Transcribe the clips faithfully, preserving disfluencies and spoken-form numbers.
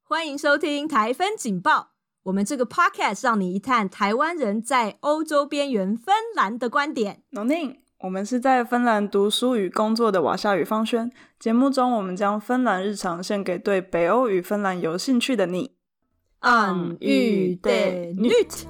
欢迎收听台芬警报，我们这个 podcast 让你一探台湾人在欧洲边缘芬兰的观点。 农宁，我们是在芬兰读书与工作的瓦夏与方轩。节目中我们将芬兰日常献给对北欧与芬兰有兴趣的你。 暗喻的 nyt。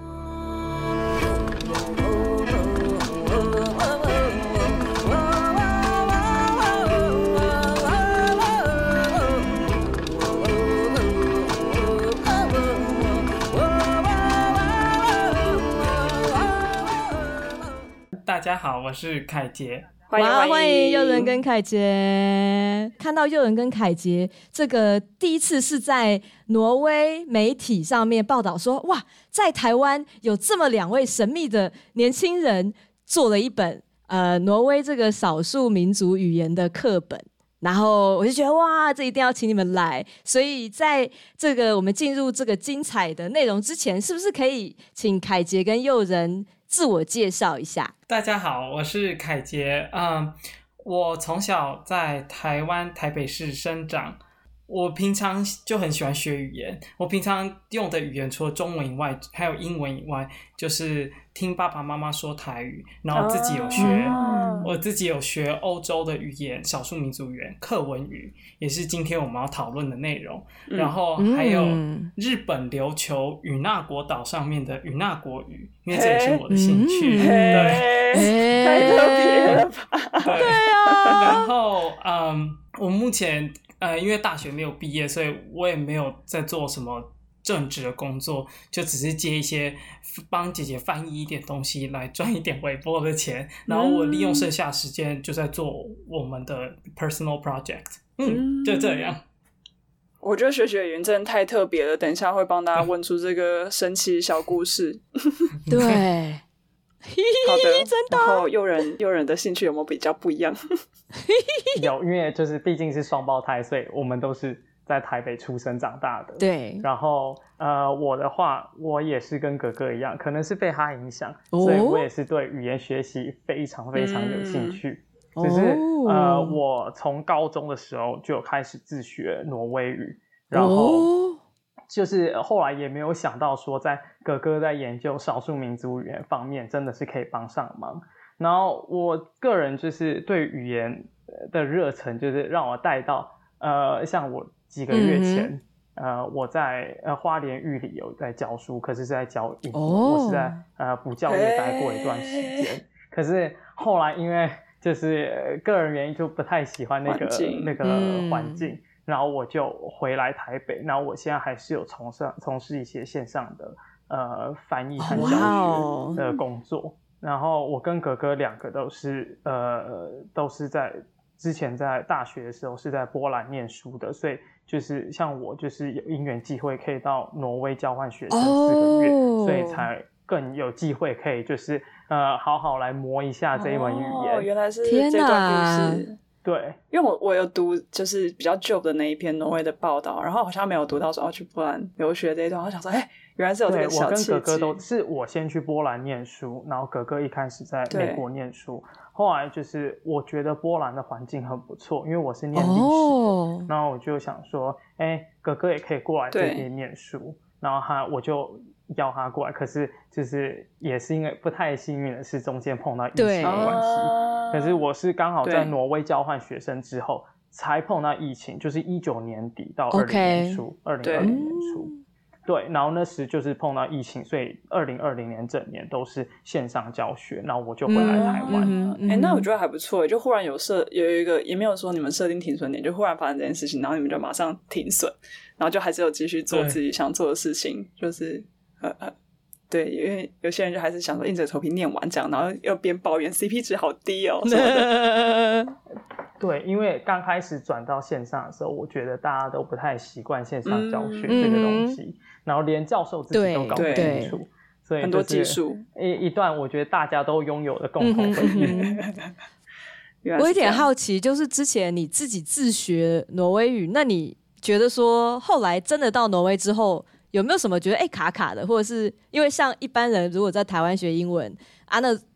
大家好，我是凯杰。 欢迎欢迎欢迎佑仁跟凯杰。看到佑仁跟凯杰这个第一次是在挪威媒体上面报道说，哇，在台湾有这么两位神秘的年轻人做了一本呃挪威这个少数民族语言的课本，然后我就觉得哇，这一定要请你们来。所以在这个我们进入这个精彩的内容之前，是不是可以请凯杰跟佑仁自我介绍一下？ 大家好，我是凯杰。嗯，我从小在台湾台北市生长，我平常就很喜欢学语言。我平常用的语言除了中文以外，还有英文以外，就是听爸爸妈妈说台语，然后自己有学、哦、我自己有学欧洲的语言，少数民族语言克文语，也是今天我们要讨论的内容、嗯、然后还有日本琉球与那国岛上面的与那国语，因为这也是我的兴趣、嗯、对， 太特别了吧。 对, 对啊，然后嗯，我目前呃，因为大学没有毕业，所以我也没有在做什么正职的工作，就只是接一些帮姐姐翻译一点东西来赚一点微薄的钱，然后我利用剩下时间就在做我们的 personal project。 嗯，就这样。 我觉得学学语言真的太特别了，等一下会帮大家问出这个神奇小故事。 对， 好的， 真的。 然后佑仁佑仁的兴趣有没有比较不一样？ 有，因为就是毕竟是双胞胎，所以我们都是在台北出生长大的。 对， 然后呃，我的话，我也是跟哥哥一样，可能是被他影响、哦，所以我也是对语言学习非常非常有兴趣。嗯、只是、哦、呃，我从高中的时候就有开始自学挪威语，然后就是后来也没有想到说，在哥哥在研究少数民族语言方面，真的是可以帮上忙。然后我个人就是对语言的热忱，就是让我带到呃，像我几个月前，嗯、呃，我在呃花莲玉里有在教书，可是是在教英文、哦，我是在呃补教业待过一段时间。可是后来因为就是、呃、个人原因，就不太喜欢那个那个环境、嗯，然后我就回来台北。然后我现在还是有从事从事一些线上的呃翻译和教学的工作。哦，然后我跟哥哥两个都是呃都是在之前在大学的时候是在波兰念书的，所以就是像我就是有因缘机会可以到挪威交换学生四个月、oh. 所以才更有机会可以就是呃好好来磨一下这一门语言。 哦，原来是这段故事。 对， 因为我我有读就是比较旧的那一篇挪威的报道，然后好像没有读到说要去波兰留学这一段，我想说哎，原来是有这个小契机。 我跟哥哥都是我先去波兰念书，然后哥哥一开始在美国念书，后来就是我觉得波兰的环境很不错，因为我是念历史的、oh. 然后我就想说哎，哥哥也可以过来这边念书，然后他我就邀他过来，可是就是也是因为不太幸运的是中间碰到疫情的关系，可是我是刚好在挪威交换学生之后才碰到疫情，就是一九年底到二零年初，二零二零年初，对，然后那时就是碰到疫情，所以二零二零年整年都是线上教学，然后我就回来台湾。哎、 嗯嗯欸，那我觉得还不错，就忽然有设有一个，也没有说你们设定停损点，就忽然发生这件事情，然后你们就马上停损，然后就还是有继续做自己想做的事情，就是呃呃。对，因为有些人就还是想说硬着头皮念完这样，然后又边抱怨 C P 值好低哦什么的。 对，因为刚开始转到线上的时候，我觉得大家都不太习惯线上教学这个东西、嗯、然后连教授自己都搞不清楚，所以、就是、 很多技术一一段我觉得大家都拥有的共同回忆、嗯、 我有点好奇，就是之前你自己自学挪威语，那你觉得说后来真的到挪威之后有没有什么觉得哎、欸、卡卡的，或者是因为像一般人如果在台湾学英文啊，那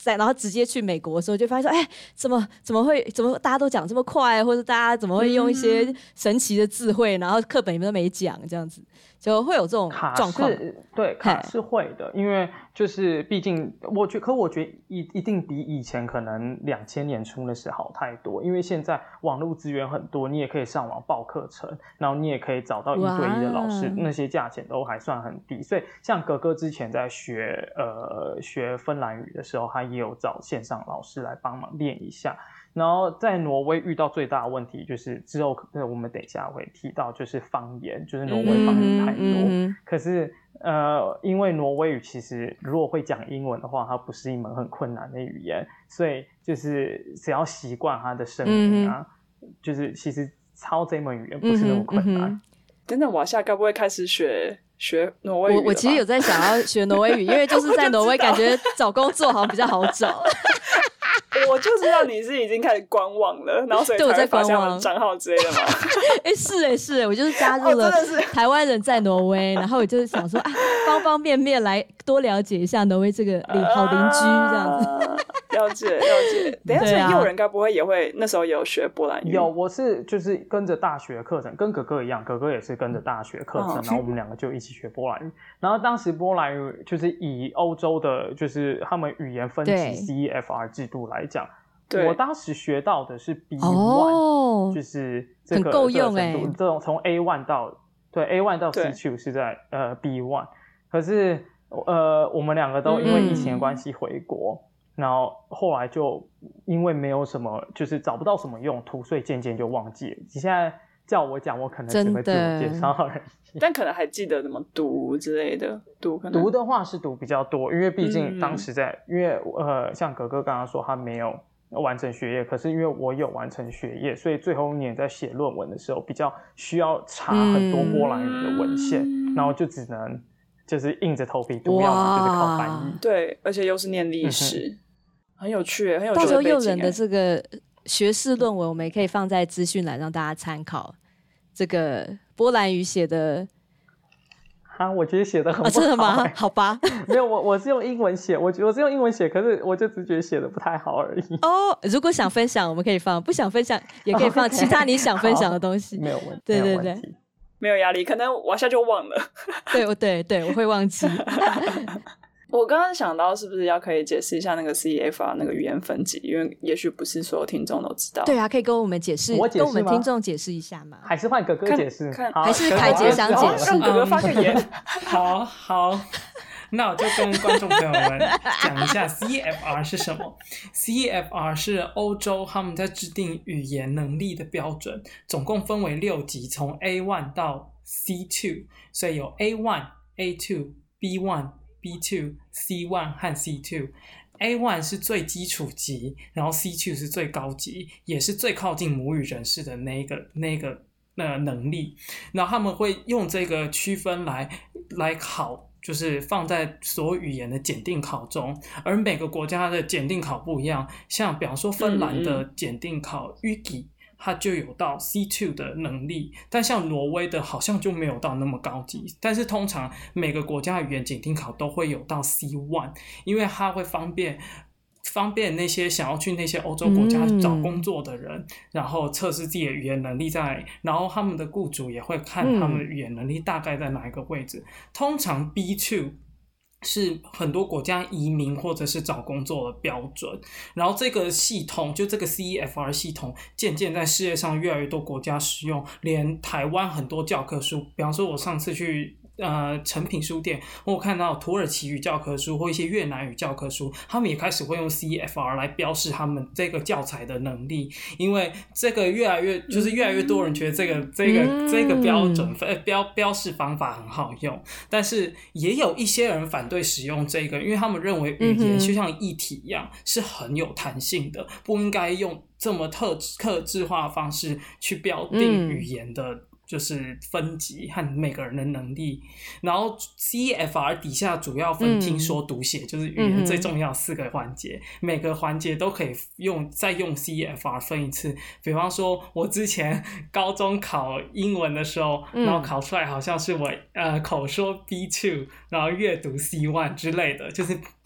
在然后直接去美国的时候，就发现说，哎，怎么怎么会怎么大家都讲这么快，或者大家怎么会用一些神奇的智慧，然后课本里面都没讲，这样子就会有这种状况。 对，卡是会的，因为就是毕竟我觉，可我觉得一一定比以前可能两千年初的时候好太多，因为现在网络资源很多，你也可以上网报课程，然后你也可以找到一对一的老师，那些价钱都还算很低。所以像格格之前在学呃学芬兰语的时候，他也有找线上老师来帮忙练一下。然后在挪威遇到最大的问题就是之后我们等一下会提到，就是方言，就是挪威方言太多。嗯嗯、可是呃，因为挪威语其实如果会讲英文的话，它不是一门很困难的语言，所以就是只要习惯它的声音啊，嗯、就是其实操这门语言不是那么困难。嗯、 真的，瓦夏该不会开始学学挪威语？ 我我其实有在想要学挪威语，因为就是在挪威感觉找工作好像比较好找。 我就知道你是已经开始观望了，然后所以才会发现我的账号之类的嘛。 哎、欸，是哎、欸、是哎、欸，我就是加入了台湾人在挪威，然后我就是想说啊，方方面面来多了解一下挪威这个好邻居这样子。 啊、了解了解。等一下，所以诱人该不会也会那时候有学波兰语？ 有，我是就是跟着大学课程，跟哥哥一样，哥哥也是跟着大学课程，哦、然后我们两个就一起学波兰语。然后当时波兰语就是以欧洲的，就是他们语言分级 C E F R 制度来讲。我当时学到的是 B 一、哦、就是这个很够用哎、 欸，这种从 A 一 到对 A 一 到 C 二 是在呃 B 一，可是呃我们两个都因为疫情的关系回国，嗯、然后后来就因为没有什么，就是找不到什么用途，所以渐渐就忘记了。你现在叫我讲，我可能只会自我介绍而已， 但可能还记得怎么读之类的。读可能读的话是读比较多，因为毕竟当时在，嗯、因为呃像哥哥刚刚说他没有完成学业，可是因为我有完成学业，所以最后一年在写论文的时候比较需要查很多波兰语的文献，嗯、然后就只能就是硬着头皮读，要么就是靠翻译。 对，而且又是念历史，嗯、很有趣，很有趣的背景。 到时候诱人的这个学士论文，我们也可以放在资讯栏让大家参考。这个波兰语写的。 啊，我觉得写的很不好、欸啊、真的吗？好吧， 没有，我我是用英文写，我我是用英文写，可是我就只觉得写的不太好而已。 哦，如果想分享，我们可以放；不想分享，也可以放其他你想分享的东西。 没有问题， 对对对， 没有压力，可能我一下就忘了。 对对对，我会忘记。 我刚刚想到，是不是要可以解释一下那个 C E F R 那个语言分级？因为也许不是所有听众都知道。 对啊，可以跟我们解释， 我解释跟我们听众解释一下吗？ 还是换哥哥解释？ 还是凯杰想解释？ 让哥哥发个言。 好好，那我就跟观众朋友们讲一下 C E F R 是什么。C E F R 是欧洲他们在制定语言能力的标准，总共分为六级，从 A 一 到 C 二， 所以有 A 一、A 二、B 一、B 二、C 一 和 C 二。 A 一 是最基础级，然后 C 二 是最高级，也是最靠近母语人士的那个那个呃能力。然后他们会用这个区分来来考，就是放在所有语言的检定考中，而每个国家的检定考不一样。像比方说芬兰的检定考 U G I，它就有到 C 二 的能力，但像挪威的好像就没有到那么高级。但是通常每个国家的语言检定考都会有到 C 一， 因为它会方便方便那些想要去那些欧洲国家找工作的人，嗯、然后测试自己的语言能力在，然后他们的雇主也会看他们的语言能力大概在哪一个位置。嗯、通常 B 二是很多国家移民或者是找工作的标准，然后这个系统就这个 C E F R 系统渐渐在世界上越来越多国家使用，连台湾很多教科书，比方说我上次去呃诚品书店，我看到土耳其语教科书或一些越南语教科书，他们也开始会用 C E F R 来标示他们这个教材的能力，因为这个越来越就是越来越多人觉得这个、嗯、这个这个标准标标示方法很好用，但是也有一些人反对使用这个，因为他们认为语言就像液体一样、嗯、是很有弹性的，不应该用这么特客制化的方式去标定语言的、嗯就是分级和每个人的能力。然后 C E F R 底下主要分听说读写、嗯、就是语言最重要四个环节、嗯、每个环节都可以用再用 C E F R 分一次。比方说我之前高中考英文的时候、嗯、然后考出来好像是我呃口说 B 二 然后阅读 C 一 之类的，就是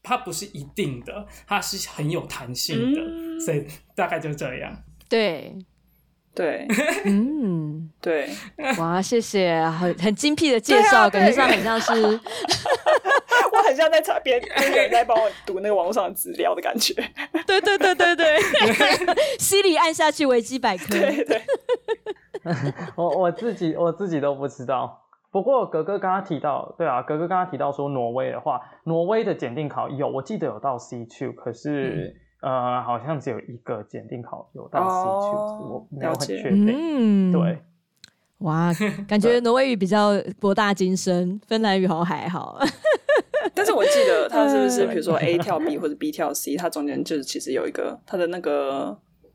它不是一定的，它是很有弹性的、嗯、所以大概就这样。 对对， 嗯， 对， 哇，谢谢，很很精辟的介绍、啊，感觉上很像是， 我很像在查别人人在帮我读那个网络上的资料的感觉。 对对对对对，Siri 按下去维基百科。 对对， 我我自己我自己都不知道。不过格格刚刚提到，对啊，格格刚刚提到说挪威的话，挪威的检定考有，我记得有到 C 二， 可是。嗯呃，好像只有一个检定考有到 C 二、哦，我没有很确定。 嗯， 对， 哇，感觉挪威语比较博大精深，芬兰语好还好。 但是我记得它是不是，比如说 A 跳 B 或者 B 跳 C， 它中间就是其实有一个它的那个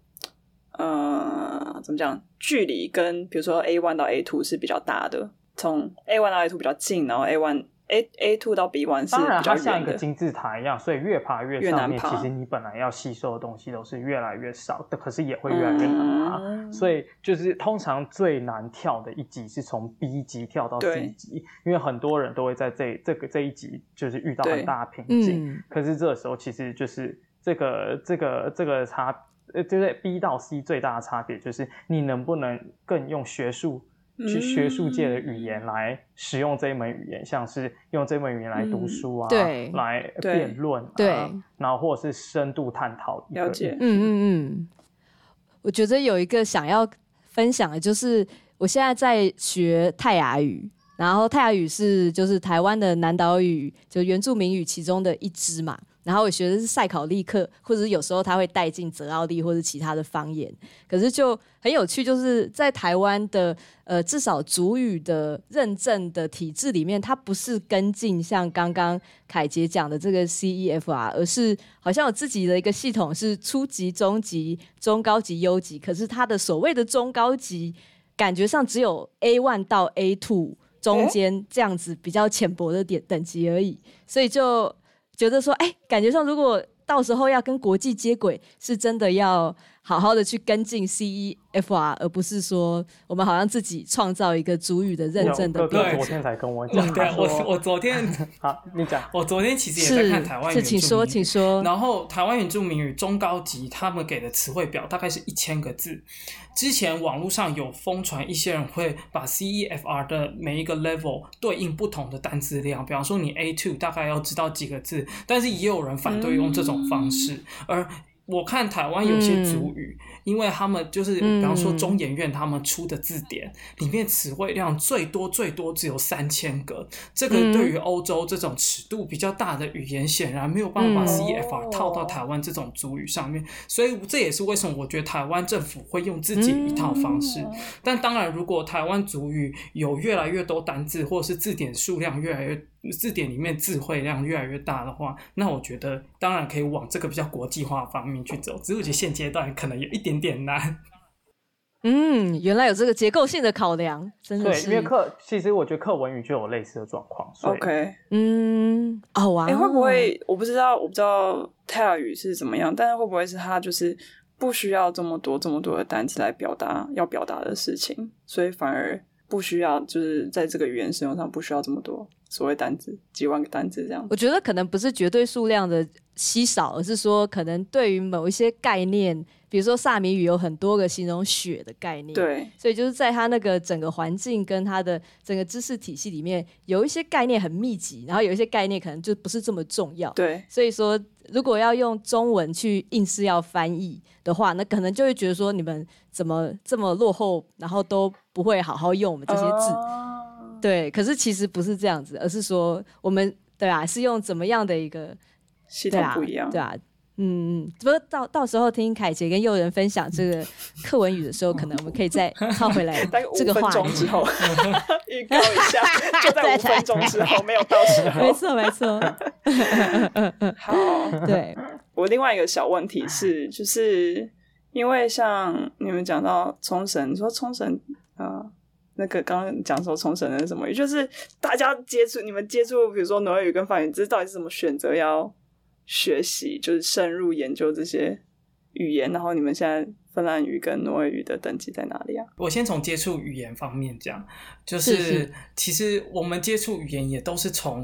呃怎么讲，距离跟比如说 A 一 到 A 二 是比较大的，从 A 一 到 A 二 比较近，然后 A 一A A 二 到 B 一 是比较远的。 当然它像一个金字塔一样，所以越爬越上面， 越其实你本来要吸收的东西都是越来越少的，可是也会越来越难爬、嗯、所以就是通常最难跳的一级是从 B 级跳到 C 级，因为很多人都会在这这个这一级就是遇到很大的瓶颈、嗯、可是这个时候其实就是这个这个这个差就是 B 到 C 最大的差别就是你能不能更用学术去学术界的语言来使用这一门语言，像是用这门语言来读书啊， 嗯、对， 来辩论、啊， 对， 然后或者是深度探讨。 了解， 嗯嗯嗯。我觉得有一个想要分享的，就是我现在在学泰雅语，然后泰雅语是就是台湾的南岛语，就原住民语其中的一支嘛。然后我学的是赛考利克，或者是有时候他会带进泽奥利或者其他的方言，可是就很有趣，就是在台湾的呃至少族语的认证的体制里面，它不是跟进像刚刚凯杰讲的这个 C E F R， 而是好像有自己的一个系统，是初级、中级、中高级、优级，可是它的所谓的中高级感觉上只有 A 一 到 A 二 中间这样子比较浅薄的点等级而已，所以就觉得说，哎、欸，感觉上如果到时候要跟国际接轨，是真的要好好的去跟进 C E F R， 而不是说我们好像自己创造一个族语的认证的标准。 哥哥昨天才跟我讲， 对，我我昨天好，你讲， 我昨天其实也在看台湾原住民语， 是，请说，请说。 然后台湾原住民语中高级，他们给的词汇表大概是一千个字。之前网络上有疯传，一些人会把 C E F R 的每一个 level 对应不同的单字量，比方说你 A 二 大概要知道几个字，但是也有人反对用这种方式，嗯、而我看台湾有些族语、嗯、因为他们就是比方说中研院他们出的字典、嗯、里面词汇量最多最多只有三千个，这个对于欧洲这种尺度比较大的语言显然没有办法把 C E F R 套到台湾这种族语上面、嗯、所以这也是为什么我觉得台湾政府会用自己一套方式、嗯、但当然如果台湾族语有越来越多单字，或者是字典数量越来越字典里面字汇量越来越大的话，那我觉得当然可以往这个比较国际化的方面去走，只是我觉得现阶段可能有一点点难。 嗯，原来有这个结构性的考量，真的是。 对，因为课其实我觉得课文语就有类似的状况。 OK， 嗯，哦哇， 哎、欸，会不会我不知道，我不知道泰雅语是怎么样，但是会不会是它就是不需要这么多这么多的单词来表达要表达的事情，所以反而不需要，就是在这个语言使用上不需要这么多所谓单字，几万个单字这样子。 我觉得可能不是绝对数量的稀少，而是说可能对于某一些概念，比如说萨米语有很多个形容雪的概念， 对， 所以就是在它那个整个环境跟它的整个知识体系里面，有一些概念很密集，然后有一些概念可能就不是这么重要， 对， 所以说如果要用中文去硬是要翻译的话，那可能就会觉得说你们怎么这么落后，然后都不会好好用我们这些字、uh... 对，可是其实不是这样子，而是说我们对啊是用怎么样的一个系统不一样， 对啊，对啊嗯嗯，不过到到时候听凯杰跟佑人分享这个课文语的时候，可能我们可以再套回来这个话题。 大概五分钟之后预告一下，就在五分钟之后，没有到时候。 没错没错。 好， 对， 我另外一个小问题是，就是因为像你们讲到冲绳，你说冲绳啊、呃，那个刚刚讲说冲绳的是什么语，就是大家接触你们接触，比如说挪威语跟法语，这到底是怎么选择要学习，就是深入研究这些语言，然后你们现在芬兰语跟挪威语的等级在哪里啊？ 我先从接触语言方面讲，就是, 是, 是其实我们接触语言也都是从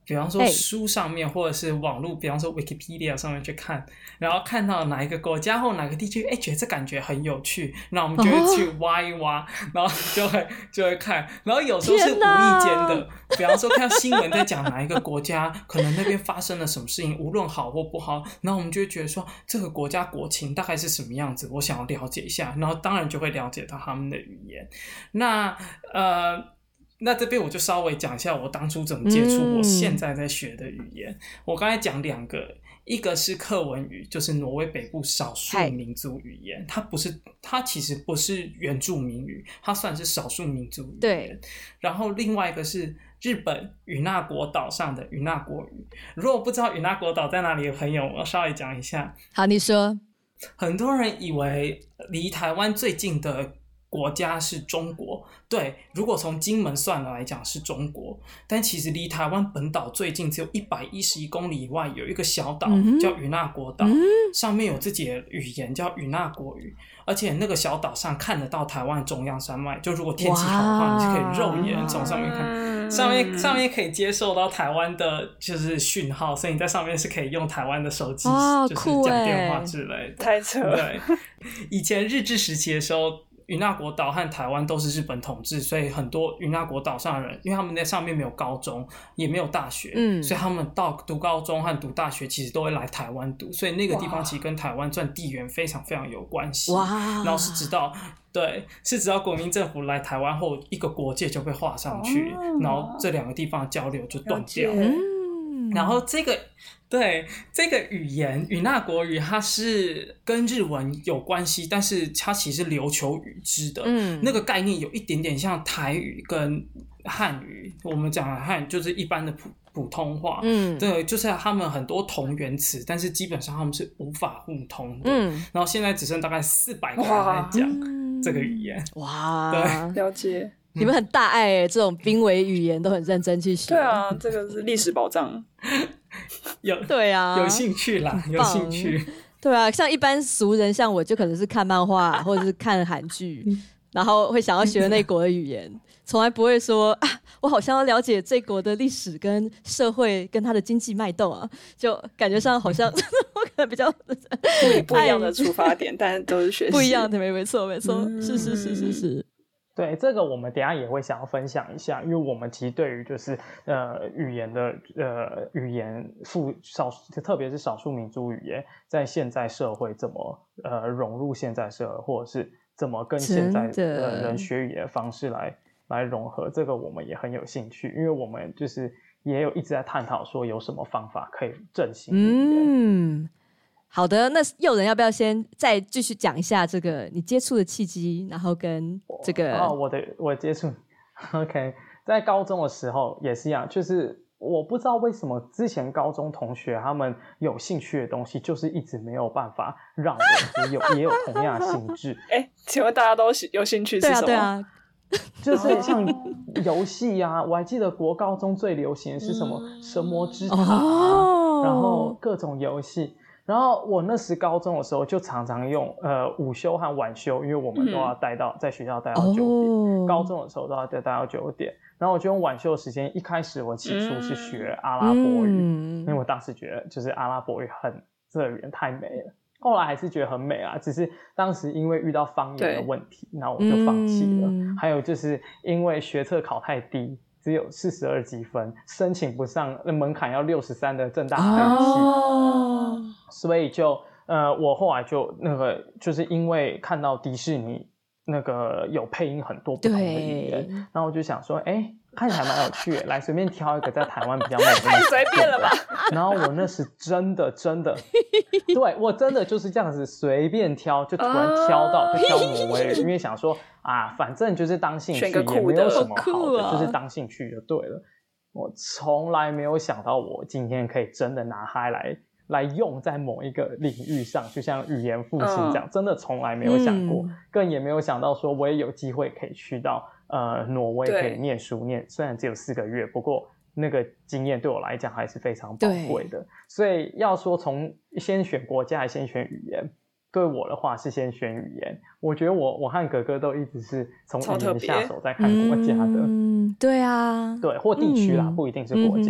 比方说书上面或者是网络，比方说 Wikipedia 上面去看，然后看到哪一个国家或哪个地区，哎，觉得这感觉很有趣，那我们就会去挖一挖，然后就会就会看，然后有时候是无意间的，比方说看到新闻在讲哪一个国家可能那边发生了什么事情，无论好或不好，然后我们就会觉得说这个国家国情大概是什么样子，我想要了解一下，然后当然就会了解到他们的语言。那呃那这边我就稍微讲一下我当初怎么接触我现在在学的语言。嗯、我刚才讲两个，一个是克文语，就是挪威北部少数民族语言，它不是，它其实不是原住民语，它算是少数民族语言。对。然后另外一个是日本与那国岛上的与那国语。如果不知道与那国岛在哪里的朋友，我稍微讲一下。 好，你说。 很多人以为离台湾最近的国家是中国，对，如果从金门算来讲是中国，但其实离台湾本岛最近只有一百一十一公里以外有一个小岛、嗯、叫与那国岛、嗯、上面有自己的语言叫与那国语，而且那个小岛上看得到台湾中央山脉，就如果天气好的话你就可以肉眼从上面看，上面上面可以接受到台湾的就是讯号，所以你在上面是可以用台湾的手机就是讲电话之类的。 太扯了。 对，以前日治时期的时候与那国岛和台湾都是日本统治，所以很多与那国岛上的人，因为他们在上面没有高中也没有大学、嗯、所以他们到读高中和读大学其实都会来台湾读，所以那个地方其实跟台湾算地缘非常非常有关系。然后是直到对是直到国民政府来台湾后，一个国界就被画上去、哦、然后这两个地方的交流就断掉了、嗯、然后这个对这个语言与那国语它是跟日文有关系，但是它其实是琉球语支的、嗯、那个概念有一点点像台语跟汉语，我们讲的汉语就是一般的普普通话，嗯，对，就是他们很多同源词，但是基本上他们是无法互通的，嗯，然后现在只剩大概四百个人在讲这个语言。 哇， 对，了解。 你们很大爱耶，这种濒危语言都很认真去学。 对啊，这个是历史宝藏。 有对啊， 有兴趣啦，有兴趣。 对啊，像一般俗人，像我就可能是看漫画或者是看韩剧，然后会想要学那国的语言，从来不会说啊，我好像要了解这国的历史跟社会跟它的经济脉动啊，就感觉上好像我可能比较不一样的出发点，但都是学习不一样的，没没错没错，嗯、是是是是是。 对，这个我们等一下也会想要分享一下，因为我们其实对于就是呃语言的呃语言复少，特别是少数民族语言，在现在社会怎么呃融入现在社会，或者是怎么跟现在的人学语言的方式来来融合，这个我们也很有兴趣，因为我们就是也有一直在探讨说有什么方法可以振兴语言。 嗯。好的，那诱人要不要先再继续讲一下这个你接触的契机，然后跟这个哦，我的我接触 ，OK， 在高中的时候也是一样，就是我不知道为什么之前高中同学他们有兴趣的东西，就是一直没有办法让我也有也有同样的兴致。 哎，请问大家都有兴趣是什么？ 对啊，对啊。 就是像游戏啊，我还记得国高中最流行的是什么《神魔之塔》啊， 哦， 然后各种游戏。然后我那时高中的时候就常常用呃午休和晚休，因为我们都要待到、嗯、在学校待到九点、哦，高中的时候都要待到九点。然后我就用晚休的时间，一开始我起初是学阿拉伯语，嗯、因为我当时觉得就是阿拉伯语很这个语言太美了。后来还是觉得很美啊，只是当时因为遇到方言的问题，然后我就放弃了、嗯。还有就是因为学测考太低。只有四十二积分，申请不上门槛要六十三的政大海系、哦，所以就呃，我后来就那个就是因为看到迪士尼那个有配音很多不同的语言，然后我就想说，哎，看起来蛮有趣的，来随便挑一个在台湾比较美的， 太随便了吧？ 然后我那时真的真的，对我真的就是这样子随便挑，就突然挑到、哦、就挑挪威，因为想说啊，反正就是当兴趣也没有什么好的，就是当兴趣就对了。我从来没有想到我今天可以真的拿它来来用在某一个领域上，就像语言复兴这样、嗯，真的从来没有想过、嗯，更也没有想到说我也有机会可以去到呃挪威可以念书念，虽然只有四个月，不过那个经验对我来讲还是非常宝贵的。所以要说从先选国家还是先选语言，对我的话是先选语言。我觉得我我和哥哥都一直是从语言下手在看国家的， 嗯，对啊， 对，或地区啦、嗯，不一定是国家。嗯、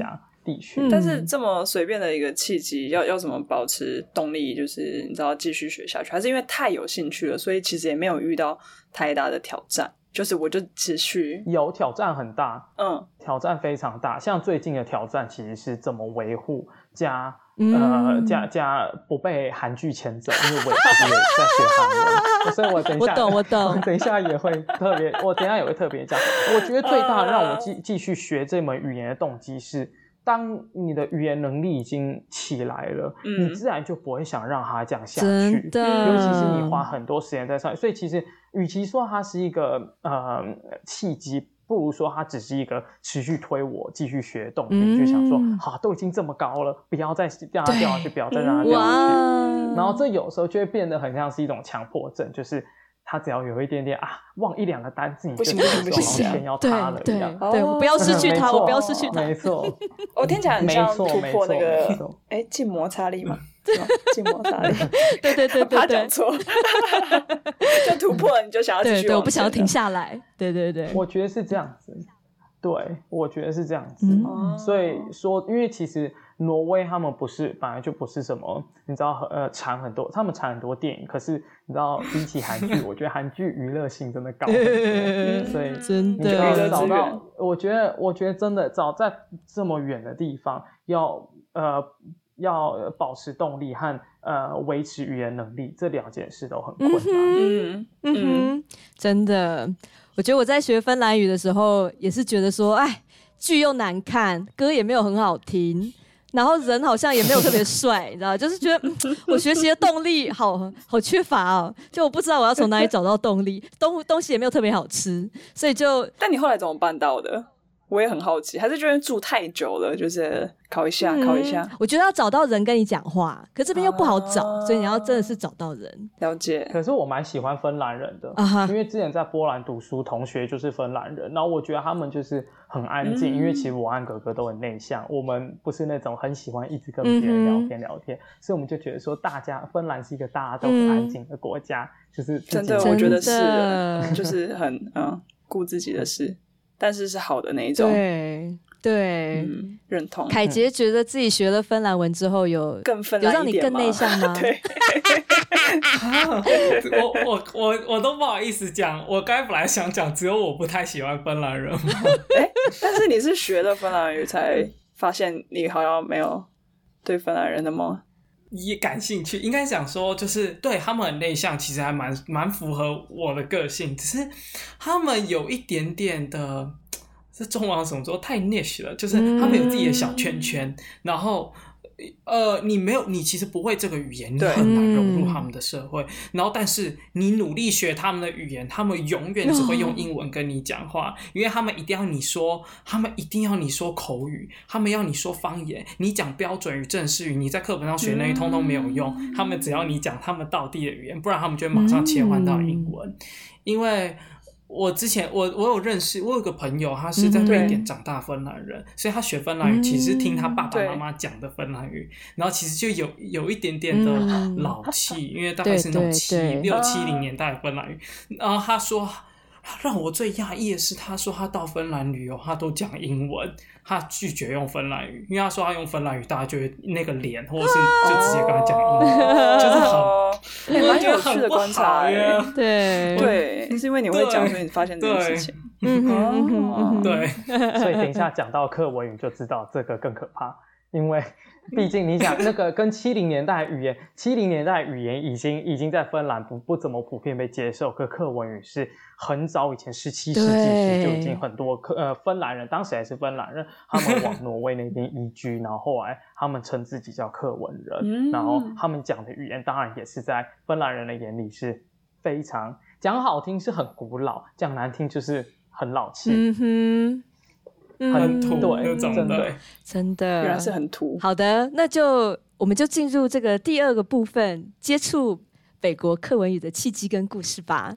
地区。 嗯、但是这么随便的一个契机，要要怎么保持动力？就是你知道继续学下去，还是因为太有兴趣了，所以其实也没有遇到太大的挑战？就是我就持续有挑战很大， 嗯， 挑战非常大。像最近的挑战其实是怎么维护加。呃，加加不被韩剧牵走，因为我也其实也在学韩文，所以我等一下， 我懂，我懂， 我等一下也会特别，我等一下也会特别讲。我觉得最大让我继继续学这门语言的动机是，当你的语言能力已经起来了，嗯、你自然就不会想让它这样下去，尤其是你花很多时间在上面。所以其实，与其说它是一个呃契机。不如说它只是一个持续推我继续学的动力、嗯、就想说好、啊、都已经这么高了，不要再让它掉下去，不要再让它掉下去。然后这有时候就会变得很像是一种强迫症，就是他只要有一点点啊忘一两个单字，你就觉得好像天要塌了一样。 对，对，我不要失去它，我不要失去它。 没错， 我听起来很像突破那个哎静摩擦力嘛。静摩擦力， 对对对对对， 怕讲错，就突破了，你就想要继续往前。 对对，我不想要停下来。对对对， 我觉得是这样子。对，我觉得是这样子。嗯、所以说，因为其实挪威他们不是本来就不是什么，你知道，呃，产很多，他们产很多电影，可是你知道，比起韩剧，我觉得韩剧娱乐性真的高很多，所以真的你就要找到，我觉得，我觉得真的找在这么远的地方，要呃。要保持动力和呃维持语言能力，这两件事都很困难。 嗯嗯哼，真的，我觉得我在学芬兰语的时候，也是觉得说，哎，剧又难看，歌也没有很好听，然后人好像也没有特别帅，你知道，就是觉得、嗯、我学习的动力好好缺乏哦，就我不知道我要从哪里找到动力，东东西也没有特别好吃，所以就…… 但你后来怎么办到的？我也很好奇，还是觉得住太久了，就是考一下、嗯、考一下。 我觉得要找到人跟你讲话，可这边又不好找、啊，所以你要真的是找到人。 了解。 可是我蛮喜欢芬兰人的，啊、因为之前在波兰读书，同学就是芬兰人，然后我觉得他们就是很安静、嗯，因为其实我和哥哥都很内向，我们不是那种很喜欢一直跟别人聊天聊天、嗯，所以我们就觉得说，大家芬兰是一个大家都很安静的国家，嗯、就是真的，我觉得是，就是很嗯顾自己的事。但是是好的那一种， 对对、嗯， 认同。 凯杰觉得自己学了芬兰文之后有更芬兰一点吗？ 有让你更内向吗？ 对， 啊、我我我我都不好意思讲，我刚才本来想讲，只有我不太喜欢芬兰人嘛。 哎，但是你是学了芬兰语才发现你好像没有对芬兰人的吗？ 也感兴趣，应该讲说就是对他们很内向，其实还蛮蛮符合我的个性，只是他们有一点点的，这中文怎么说太 niche 了，就是他们有自己的小圈圈，嗯、然后呃，你没有，你其实不会这个语言，你很难融入他们的社会。然后，但是你努力学他们的语言，他们永远只会用英文跟你讲话，因为他们一定要你说，他们一定要你说口语，他们要你说方言，你讲标准语、正式语，你在课本上学那一通通没有用。嗯、他们只要你讲他们道地的语言，不然他们就会马上切换到英文，嗯、因为。我之前我我有认识，我有个朋友，他是在瑞典长大芬兰人，嗯、所以他学芬兰语其实听他爸爸妈妈讲的芬兰语，然后其实就有有一点点的老气，嗯、因为大概是那种七六七零年代的芬兰语。然后他说，让我最讶异的是，他说他到芬兰旅游，他都讲英文，他拒绝用芬兰语，因为他说他用芬兰语，大家就会那个脸，或者是就直接跟他讲英文，哦、就是很。 也蛮有趣的观察耶， 对对，是因为你会讲，所以你发现这件事情。 嗯，对， 所以等一下讲到课文语就知道这个更可怕，因为毕竟你想那个跟七零年代语言，七零年代语言已经已经在芬兰不不怎么普遍被接受，可课文语是很早以前十七世纪时就已经很多呃芬兰人，当时还是芬兰人，他们往挪威那边移居，然后后来他们称自己叫课文人，嗯、然后他们讲的语言当然也是在芬兰人的眼里是非常讲好听是很古老，讲难听就是很老气。 嗯哼。 很土对， 真的真的， 原来是很土。 好的，那就我们就进入这个第二个部分，接触北国课文语的契机跟故事吧。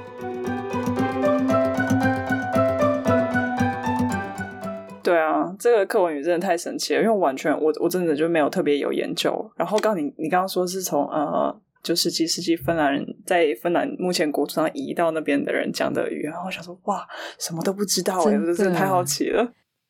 对啊，这个课文语真的太神奇了，因为我完全我我真的就没有特别有研究。然后刚你你刚刚说是从呃。就十七世纪芬兰人在芬兰目前国土上移到那边的人讲的语言，然后我想说哇，什么都不知道哎，我真的太好奇了。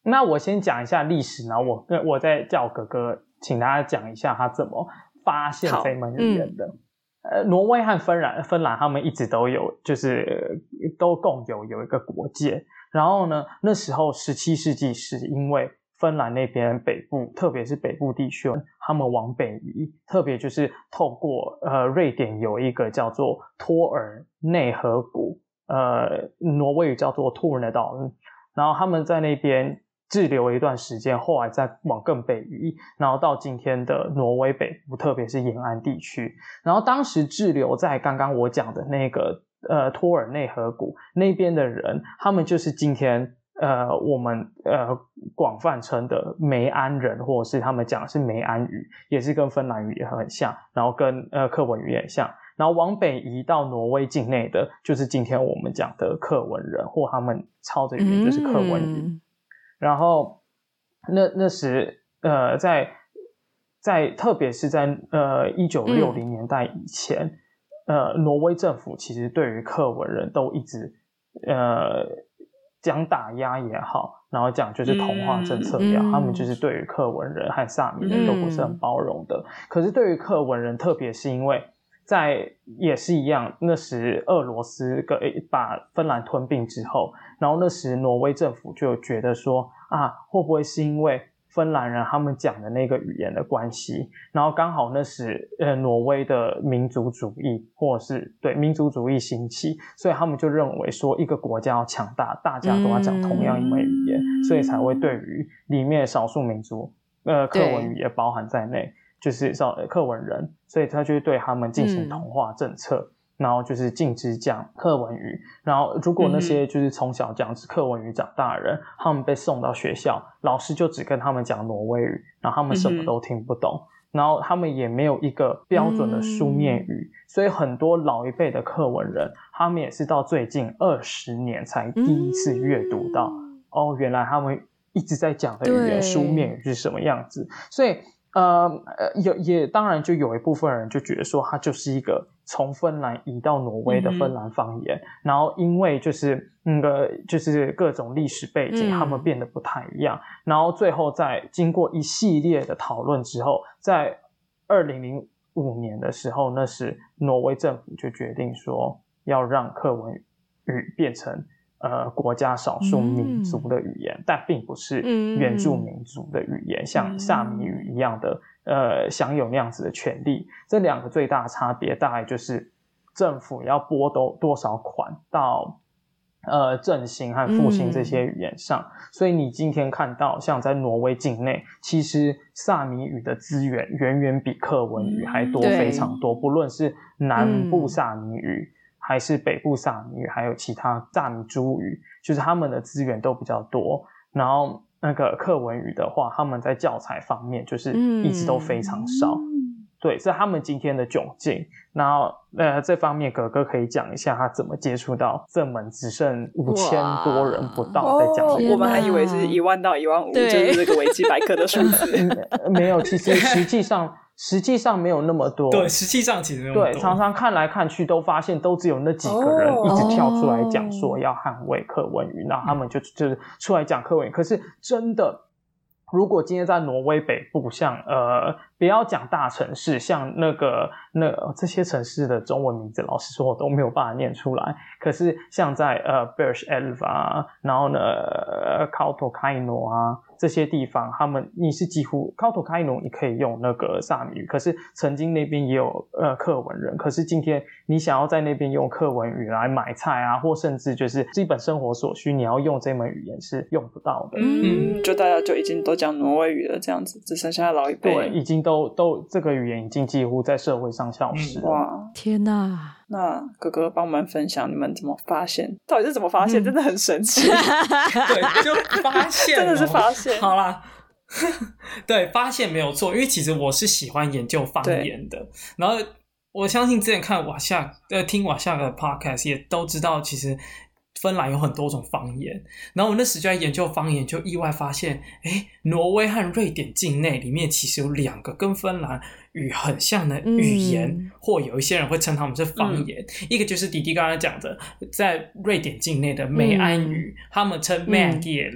那我先讲一下历史，然后我我再叫哥哥请大家讲一下他怎么发现这门语言的。呃，挪威和芬兰，芬兰他们一直都有，就是都共有有一个国界。然后呢，那时候十七世纪是因为芬兰那边北部，特别是北部地区，他们往北移，特别就是透过呃瑞典有一个叫做托尔内河谷，呃，挪威语叫做托尔内岛，然后他们在那边滞留一段时间，后来再往更北移，然后到今天的挪威北部，特别是沿岸地区。然后当时滞留在刚刚我讲的那个呃托尔内河谷那边的人，他们就是今天呃我们呃广泛称的梅安人，或者是他们讲的是梅安语，也是跟芬兰语也很像，然后跟呃克文语也很像。然后往北移到挪威境内的，就是今天我们讲的克文人，或他们操的语言就是克文语。嗯，然后那那时呃在在特别是在呃一九六零年代以前，嗯，呃挪威政府其实对于克文人都一直呃讲打压也好，然后讲就是同化政策也好，嗯，他们就是对于克文人和萨米人都不是很包容的。嗯，可是对于克文人，特别是因为在也是一样，那时俄罗斯把芬兰吞并之后，然后那时挪威政府就觉得说啊，会不会是因为芬兰人他们讲的那个语言的关系，然后刚好那时呃挪威的民族主义或者是对民族主义兴起，所以他们就认为说一个国家要强大，大家都要讲同样一门语言，嗯，所以才会对于里面的少数民族呃克文语也包含在内，就是克文人，所以他就对他们进行同化政策，嗯，然后就是禁止讲克文语，然后如果那些就是从小讲克文语长大的人，嗯，他们被送到学校，老师就只跟他们讲挪威语，然后他们什么都听不懂，嗯，然后他们也没有一个标准的书面语，嗯，所以很多老一辈的克文人，他们也是到最近二十年才第一次阅读到，嗯，哦，原来他们一直在讲的语言书面语是什么样子，所以呃，也也当然就有一部分人就觉得说它就是一个从芬兰移到挪威的芬兰方言，嗯，然后因为就是那个就是各种历史背景，嗯，他们变得不太一样，然后最后在经过一系列的讨论之后，在二零零五年的时候，那时挪威政府就决定说要让克文语变成呃，国家少数民族的语言，嗯，但并不是原住民族的语言，嗯，像萨米语一样的呃，享有那样子的权利。这两个最大的差别大概就是政府要拨多多少款到呃振兴和复兴这些语言上，嗯，所以你今天看到像在挪威境内，其实萨米语的资源远远比克文语还多非常多，嗯，不论是南部萨米语，嗯，还是北部萨米语，还有其他萨米诸语，就是他们的资源都比较多。然后那个克文语的话，他们在教材方面就是一直都非常少，嗯，对，是他们今天的窘境。然后呃，这方面哥哥可以讲一下他怎么接触到这门只剩五千多人不到在讲的语言， 哦，我们还以为是一万到一万五，就是这个维基百科的数字。 没有，其实实际上。实际上没有那么多， 对，实际上其实没有那么多， 对，常常看来看去都发现都只有那几个人一直跳出来讲说要捍卫克文语，然后他们就就是出来讲克文语。可是真的，如果今天在挪威北部，像呃，不要讲大城市，像那个那个这些城市的中文名字，老实说我都没有办法念出来。可是像在呃 Berch Elva 啊，然后呢呃 Kautokeino 啊。这些地方他们你是几乎Kautokeino你可以用那个萨米语，可是曾经那边也有呃克文人，可是今天你想要在那边用克文语来买菜啊，或甚至就是基本生活所需，你要用这门语言是用不到的。 嗯，就大家就已经都讲挪威语了，这样子只剩下老一辈。 对，已经都都这个语言已经几乎在社会上消失了。 哇， 天哪！ 那哥哥帮我们分享你们怎么发现，到底是怎么发现，嗯，真的很神奇。 对，就发现， 真的是发现。 好啦，对，发现没有错，因为其实我是喜欢研究方言的。然后我相信之前看瓦夏呃听瓦夏的 podcast 也都知道，其实芬兰有很多种方言。然后我那时就在研究方言，就意外发现，诶，挪威和瑞典境内里面其实有两个跟芬兰语很像的语言，嗯，或有一些人会称他们是方言，嗯，一个就是弟弟刚才讲的在瑞典境内的梅安语，嗯，他们称 Meänkieli，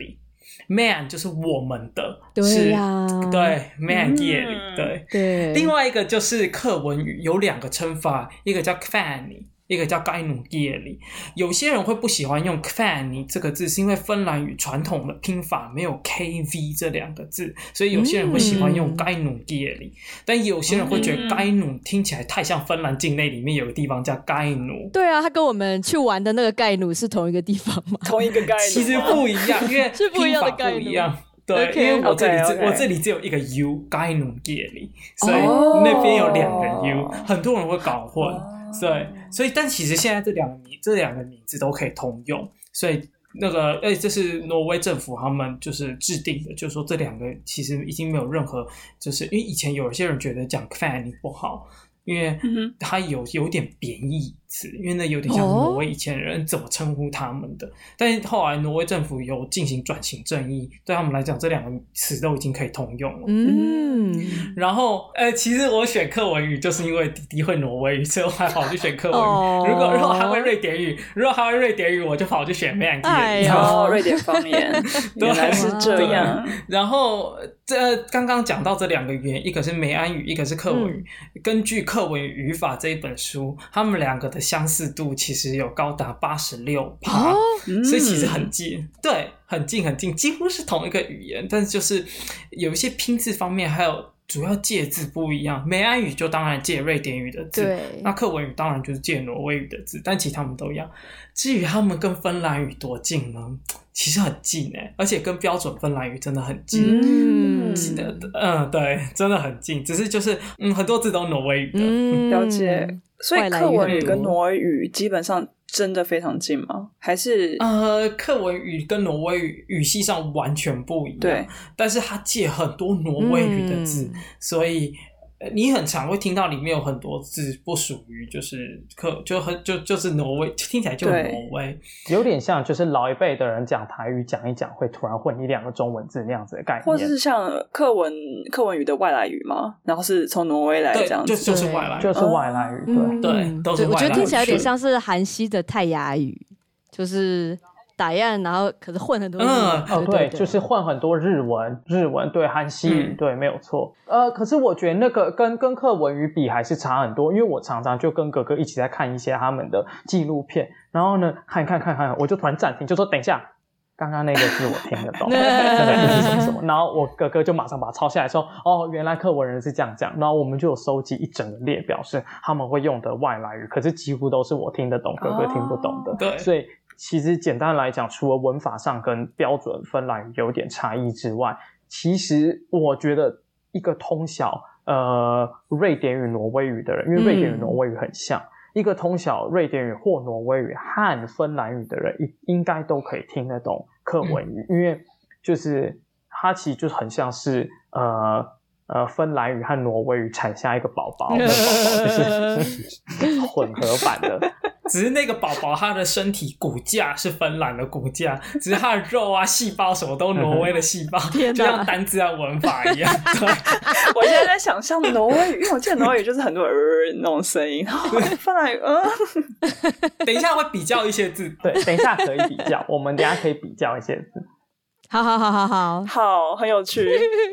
man 就是我们的， 对呀、 啊，对 man kieli、嗯、对对。 另外一个就是客文语有两个称法，一个叫 kfani，一个叫 kainuu kieli。 有些人会不喜欢用 kfani 这个字，是因为芬兰语传统的拼法没有 kv 这两个字，所以有些人会喜欢用 kainuu kieli、嗯、但有些人会觉得 kainuu 听起来太像芬兰境内里面有个地方叫 kainuu。 对啊，他跟我们去玩的那个盖努是同一个地方吗？ 同一个盖努其实不一样，因为是不一样的盖努， 拼法不一样。对， okay, 因为我这里 okay, okay. 我这里只有一个 u kainuu kieli， 所以那边有两个 u、oh. 很多人会搞混、oh. 对，所以但其实现在这两个名这两个名字都可以通用，所以那个哎，这是挪威政府他们就是制定的，就是说这两个其实已经没有任何，就是因为以前有一些人觉得讲 kfani 不好，因为它有有点贬义词，因为那有点像挪威以前人怎么称呼他们的、哦、但是后来挪威政府有进行转型正义，对他们来讲这两个词都已经可以通用了。嗯，然后呃，其实我选客文语就是因为弟弟会挪威语，所以我还跑去选客文语、哦、如果如果他会瑞典语如果他会瑞典语我就跑去选 man kieli。 哎呦， 瑞典方言原来是这样。 然后这刚刚讲到这两个语言，一个是梅安语，一个是客文语、嗯、根据客文语语法这一本书，他们两个的相似度其实有高达 百分之八十六、哦、所以其实很近、嗯、对，很近很近，几乎是同一个语言，但是就是有一些拼字方面还有主要借字不一样。梅安语就当然借瑞典语的字，那客文语当然就是借挪威语的字，但其实他们都一样。至于他们跟芬兰语多近呢？其实很近耶，而且跟标准芬兰语真的很近。嗯，嗯，对，真的很近，只是就是嗯，很多字都挪威语的。 嗯，了解。所以客文语跟挪威语基本上真的非常近吗？还是呃，客文语跟挪威语语系上完全不一样，对，但是它借很多挪威语的字、嗯、所以你很常会听到里面有很多字不属于就是客就很就就是挪威，听起来就很挪威， 有点像就是老一辈的人讲台语讲一讲会突然混一两个中文字那样子的概念， 或者是像客文客文语的外来语吗？然后是从挪威来这样子， 就就是外来语， 就是外来语，对、 嗯、 对，都是外来语。 我觉得听起来有点像是韩系的泰雅语，就是打样，然后可是混很多日文、 嗯、哦 对, 对, 对，就是混很多日文日文对，韩系语、嗯、对，没有错。呃，可是我觉得那个跟跟客文语比还是差很多，因为我常常就跟哥哥一起在看一些他们的纪录片，然后呢看看看看，我就突然暂停，就说等一下，刚刚那个字我听得懂那个意思是什么什么，然后我哥哥就马上把它抄下来说，哦，原来客文人是这样讲，然后我们就有收集一整个列表是他们会用的外来语，可是几乎都是我听得懂哥哥听不懂的、哦、对，所以其实简单来讲，除了文法上跟标准芬兰语有点差异之外，其实我觉得一个通晓呃瑞典语挪威语的人，因为瑞典语挪威语很像、嗯、一个通晓瑞典语或挪威语和芬兰语的人应该都可以听得懂客文语、嗯、因为就是它其实就很像是呃呃芬兰语和挪威语产下一个宝宝，那宝宝就是混合版的， 只是那个宝宝他的身体骨架是芬兰的骨架，只是他的肉啊细胞什么都挪威的细胞就像单字和文法一样。对， 我现在在想象挪威语，因为我记得挪威语就是很多呃那种声音，然后芬兰语呃等一下会比较一些字， 对，等一下可以比较，我们等一下可以比较一些字。 好好好好好好，很有趣。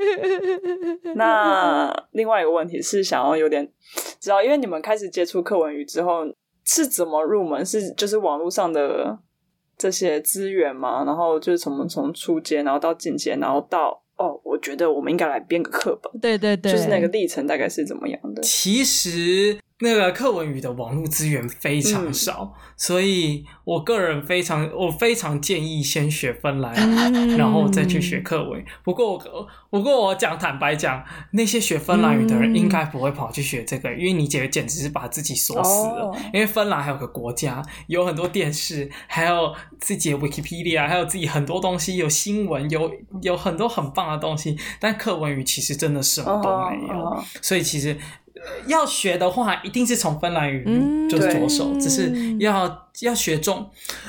那另外一个问题是想要有点知道，因为你们开始接触客文语之后是怎么入门？是就是网络上的这些资源吗？然后就是从从初阶然后到进阶，然后到哦我觉得我们应该来编个课本， 对对对， 就是那个历程大概是怎么样的？ 其实那个客文语的网络资源非常少、嗯、所以我个人非常我非常建议先学芬兰语、嗯、然后再去学客文语。不过我不过我讲坦白讲，那些学芬兰语的人应该不会跑去学这个、嗯、因为你简简直是把自己锁死了、哦、因为芬兰还有个国家，有很多电视，还有自己的 Wikipedia， 还有自己很多东西，有新闻，有有很多很棒的东西，但客文语其实真的什么都没有、哦哦、所以其实要学的话一定是从芬兰语就着手、嗯、只是要要学中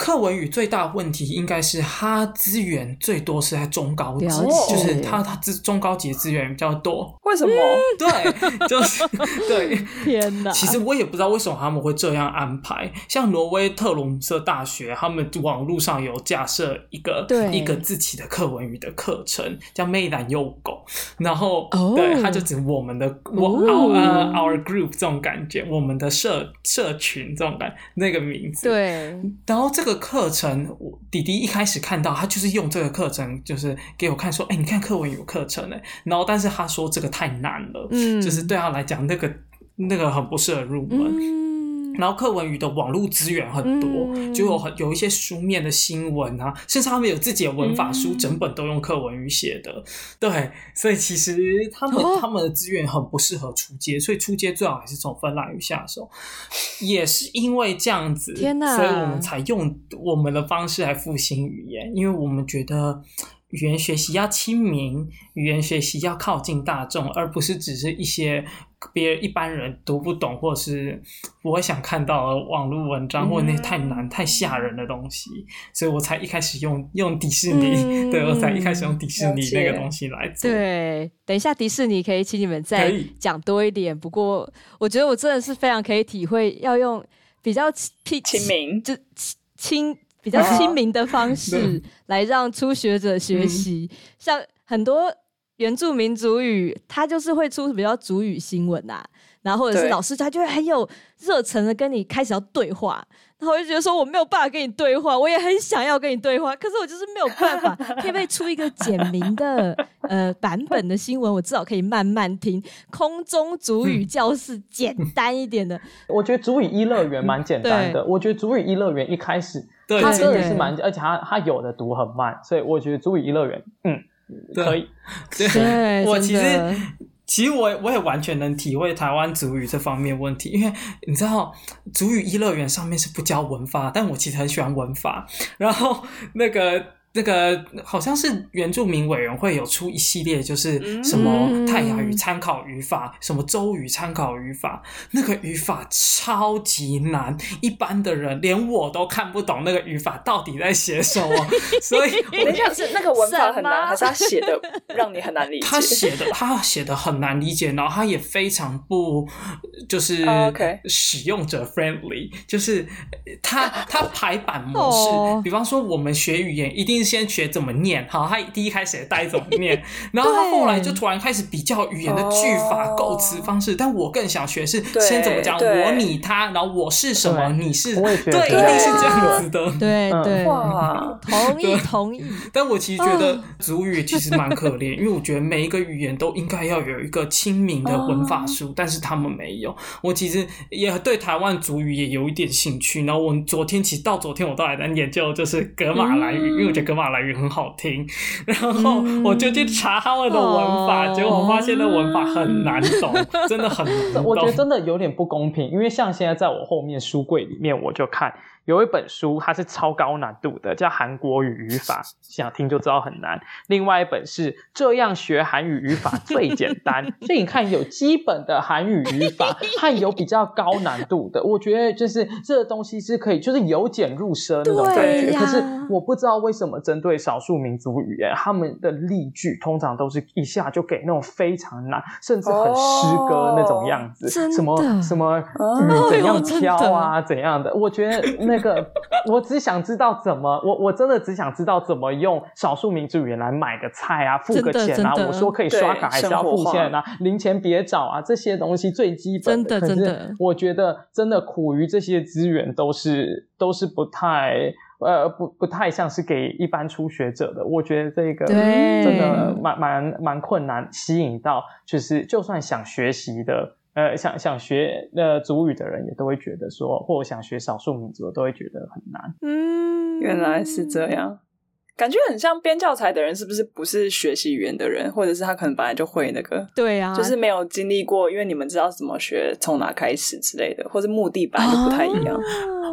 课文语最大的问题应该是它资源最多是在中高级，就是它它中高级的资源比较多。 为什么？ 对，就是对。 天哪！ 其实我也不知道为什么他们会这样安排。像挪威特隆瑟大学，他们网络上有架设一个一个自己的课文语的课程，叫媚男幼狗，然后、oh. 对，它就指我们的、oh. our, uh, our group 这种感觉，我们的社社群这种感觉，那个名字。 对， 然后这个课程，弟弟一开始看到，他就是用这个课程，就是给我看说，哎、欸，你看课文有课程哎，然后但是他说这个太难了，嗯，就是对他来讲，那个那个很不适合入门。嗯，然后课文语的网络资源很多，嗯、就有很有一些书面的新闻啊，甚至他们有自己的文法书，嗯、整本都用课文语写的。对，所以其实他们、哦、他们的资源很不适合初阶，所以初阶最好还是从芬兰语下手。也是因为这样子， 天哪， 所以我们才用我们的方式来复兴语言，因为我们觉得语言学习要亲民，语言学习要靠近大众，而不是只是一些别人一般人读不懂或者是不会想看到的网络文章，或者那太难、嗯、太吓人的东西，所以我才一开始用用迪士尼、嗯、对，我才一开始用迪士尼那个东西来做。 对，等一下迪士尼可以请你们再讲多一点，不过我觉得我真的是非常可以体会要用比较亲民就亲比较亲民的方式来让初学者学习、嗯、像很多原住民族语他就是会出比较族语新闻啊，然后或者是老师他就会很有热忱的跟你开始要对话，然后我就觉得说我没有办法跟你对话，我也很想要跟你对话，可是我就是没有办法，可以不可以出一个简明的呃版本的新闻，我至少可以慢慢听，空中族语教室简单一点的、嗯、 我觉得族语一乐园蛮简单的，我觉得族语一乐园一开始它真的是蛮，而且它它有的读很慢，所以我觉得族语一乐园嗯可以。 对，对我其实其实我我也完全能体会台湾族语这方面问题，因为你知道族语一乐园上面是不教文法，但我其实很喜欢文法，然后那个那个好像是原住民委员会有出一系列，就是什么泰雅语参考语法、嗯、什么州语参考语法，那个语法超级难，一般的人连我都看不懂那个语法到底在写什么。所以等一下，是那个文法很难，还是他写的让你很难理解？ 他写的他写的很难理解，然后他也非常不就是使用者 friendly， 就是他他排版模式，哦、比方说我们学语言一定先学怎么念，好，他第一开始也带怎么念，然后他后来就突然开始比较语言的句法、哦、构词方式，但我更想学是先怎么讲我你他，然后我是什么你是，对，一定是这样子的， 对对， 哇， 同意同意。 但我其实觉得族语其实蛮可怜，因为我觉得每一个语言都应该要有一个亲民的文法书，但是他们没有。我其实也对台湾族语也有一点兴趣，然后我昨天其实到昨天我都还在研究就是噶玛兰语、嗯、因为我觉得噶玛兰语很好听，然后我就去查他们的文法、嗯、结果我发现那文法很难懂、嗯、真的很难懂。 我觉得真的有点不公平，因为像现在在我后面书柜里面我就看有一本书它是超高难度的，叫韩国语语法，想听就知道很难。另外一本是这样学韩语语法最简单，所以你看有基本的韩语语法和有比较高难度的，我觉得就是这个东西是可以就是由俭入奢那种感觉。可是我不知道为什么针对少数民族语言，他们的例句通常都是一下就给那种非常难甚至很诗歌那种样子、哦、什么什么雨怎样飘啊、哦、怎样的，我觉得那个我只想知道怎么我我真的只想知道怎么用少数民族语言来买个菜啊，付个钱啊，我说可以刷卡还是要付钱啊，零钱别找啊，这些东西最基本的。真的真的，我觉得真的苦于这些资源都是都是不太呃不不太像是给一般初学者的，我觉得这个真的蛮蛮蛮困难，吸引到就是就算想学习的呃，想想学呃族语的人也都会觉得说，或者想学少数民族的都会觉得很难。 嗯，原来是这样，感觉很像编教材的人，是不是不是学习语言的人，或者是他可能本来就会那个， 对啊， 就是没有经历过，因为你们知道怎么学，从哪开始之类的，或者目的本来就不太一样。 哦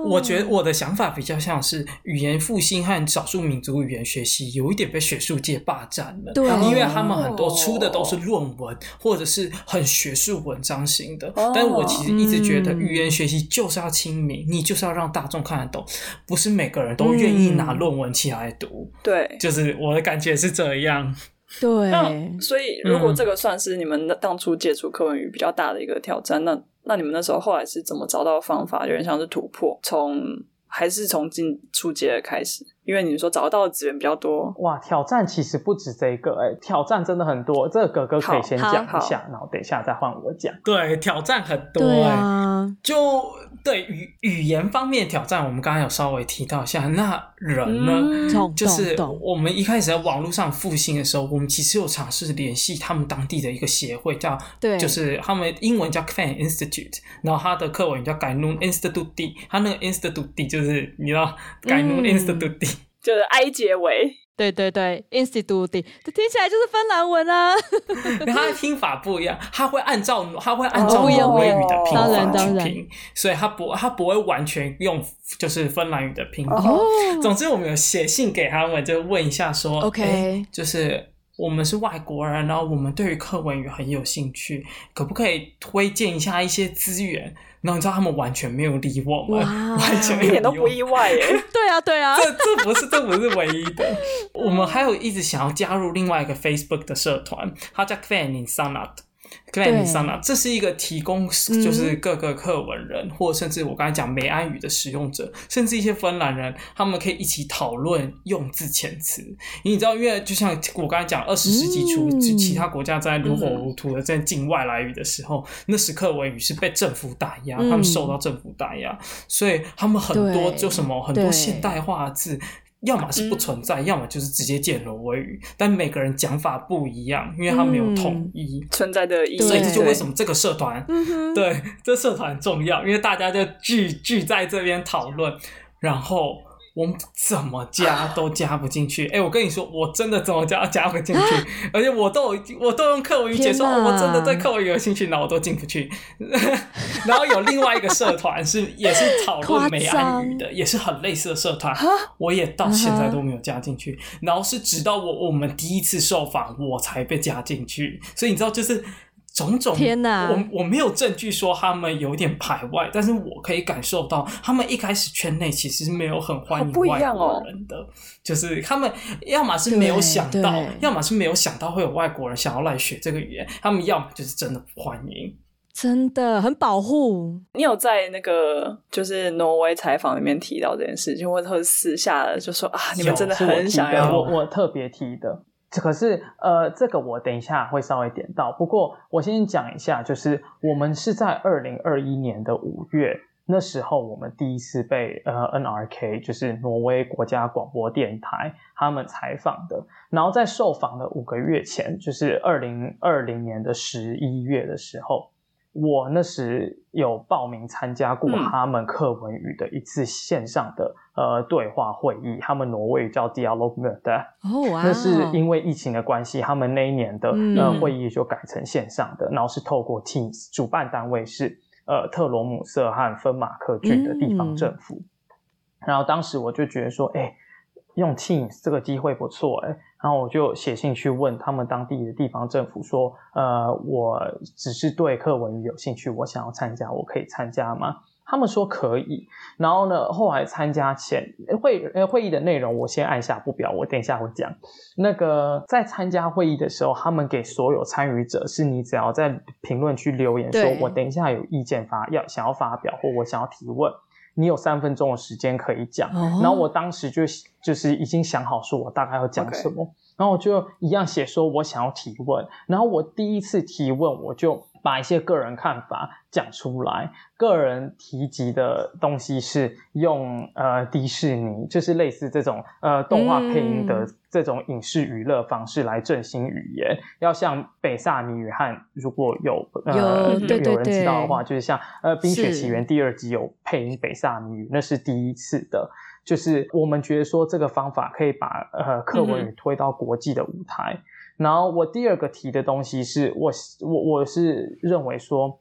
我觉得我的想法比较像是语言复兴和少数民族语言学习有一点被学术界霸占了， 对， 因为他们很多出的都是论文或者是很学术文章型的， 哦、 但是我其实一直觉得语言学习就是要亲民，你就是要让大众看得懂，不是每个人都愿意拿论文起来读， 对、 嗯，就是我的感觉是这样。 对， 那所以如果这个算是你们当初接触课文语比较大的一个挑战，那那你们那时候后来是怎么找到方法，有点像是突破，从还是从进初阶开始？因为你说找到的资源比较多。 哇，挑战其实不止这一个，欸，挑战真的很多，这个哥哥可以先讲一下，然后等一下再换我讲。 对，挑战很多，欸， 对啊， 就对语语言方面挑战，我们刚刚有稍微提到一下。那人呢， 嗯， 就是我们一开始在网络上复兴的时候，我们其实有尝试联系他们当地的一个协会，叫对， 就是他们英文叫 Kfen Institute， 然后他的课文叫 Gainun Institute， 他那个 Institute 就是你知道 Gainun Institute，嗯， 就是 I 结尾。 对对对 Institute 这听起来就是芬兰文啊。 他的拼法不一样，他会按照他会按照挪威语的拼法去拼，所以他不他不会完全用就是芬兰语的拼法。 哦， 总之我们有写信给他们，就问一下说 OK， 欸，就是我们是外国人，然后我们对于课文语很有兴趣，可不可以推荐一下一些资源？然后你知道他们完全没有理我们，完全没有理我们， 一点都不意外耶。 对啊对啊， 这这不是这不是唯一的。我们还有一直想要加入另外一个 Facebook 的社团，它叫 Kven in Sanat。Kven in Sanat 这是一个提供就是各个课文人，嗯，或甚至我刚才讲梅安语的使用者，甚至一些芬兰人，他们可以一起讨论用字遣词。你知道，因为就像我刚才讲，二十世纪初，嗯，其他国家在如火如荼的在禁外来语的时候，嗯，那时课文语是被政府打压，嗯，他们受到政府打压，所以他们很多就什么很多现代化的字。要么是不存在，嗯，要么就是直接借挪威语，但每个人讲法不一样，因为他没有统一， 嗯，存在的意义。 所以这就为什么这个社团，对，这社团很重要，因为大家就聚聚在这边讨论，然后我们怎么加都加不进去。哎，欸，我跟你说，我真的怎么加都加不进去，而且我都有我都用课文语解说，哦，我真的对课文语有兴趣，然后我都进不去。然后有另外一个社团是也是讨论梅安语的，也是很类似的社团，我也到现在都没有加进去。然后是直到我我们第一次受访，我才被加进去。所以你知道，就是种种， 天哪， 我我没有证据说他们有点排外，但是我可以感受到他们一开始圈内其实没有很欢迎外国人的，哦，就是他们要么是没有想到，要么是没有想到会有外国人想要来学这个语言，他们要么就是真的不欢迎。 真的很保护。 你有在那个就是挪威采访里面提到这件事情，或者是私下的就说啊，你们真的很想要。 我我特别提的。可是呃，这个我等一下会稍微点到。不过我先讲一下，就是我们是在二零二一年的五月，那时候我们第一次被呃 N R K， 就是挪威国家广播电台他们采访的。然后在受访的五个月前，就是二零二零年的十一月的时候，我那时有报名参加过他们课文语的一次线上的、嗯、呃对话会议，他们挪威语叫 Dialogmøte。 哦哇！ 那是因为疫情的关系，他们那一年的、嗯、呃会议就改成线上的，然后是透过 Teams， 主办单位是呃特罗姆瑟和芬马克郡的地方政府。嗯、然后当时我就觉得说，哎，用 Teams 这个机会不错哎。然后我就写信去问他们当地的地方政府说，呃，我只是对课文语有兴趣，我想要参加，我可以参加吗？他们说可以。然后呢，后来参加前会会议的内容我先按下不表，我等一下会讲。那个在参加会议的时候，他们给所有参与者是你只要在评论区留言说我等一下有意见发要想要发表，或我想要提问，你有三分钟的时间可以讲、哦、然后我当时就就是已经想好说我大概要讲什么、okay. 然后我就一样写说我想要提问，然后我第一次提问我就把一些个人看法讲出来。个人提及的东西是用呃迪士尼，就是类似这种呃动画配音的这种影视娱乐方式来振兴语言、嗯、要像北萨米语和如果有呃有, 对对对有人知道的话，就是像呃冰雪奇缘第二集有配音北萨米语，那是第一次的。就是我们觉得说这个方法可以把呃课文语推到国际的舞台、嗯、然后我第二个提的东西是我我我是认为说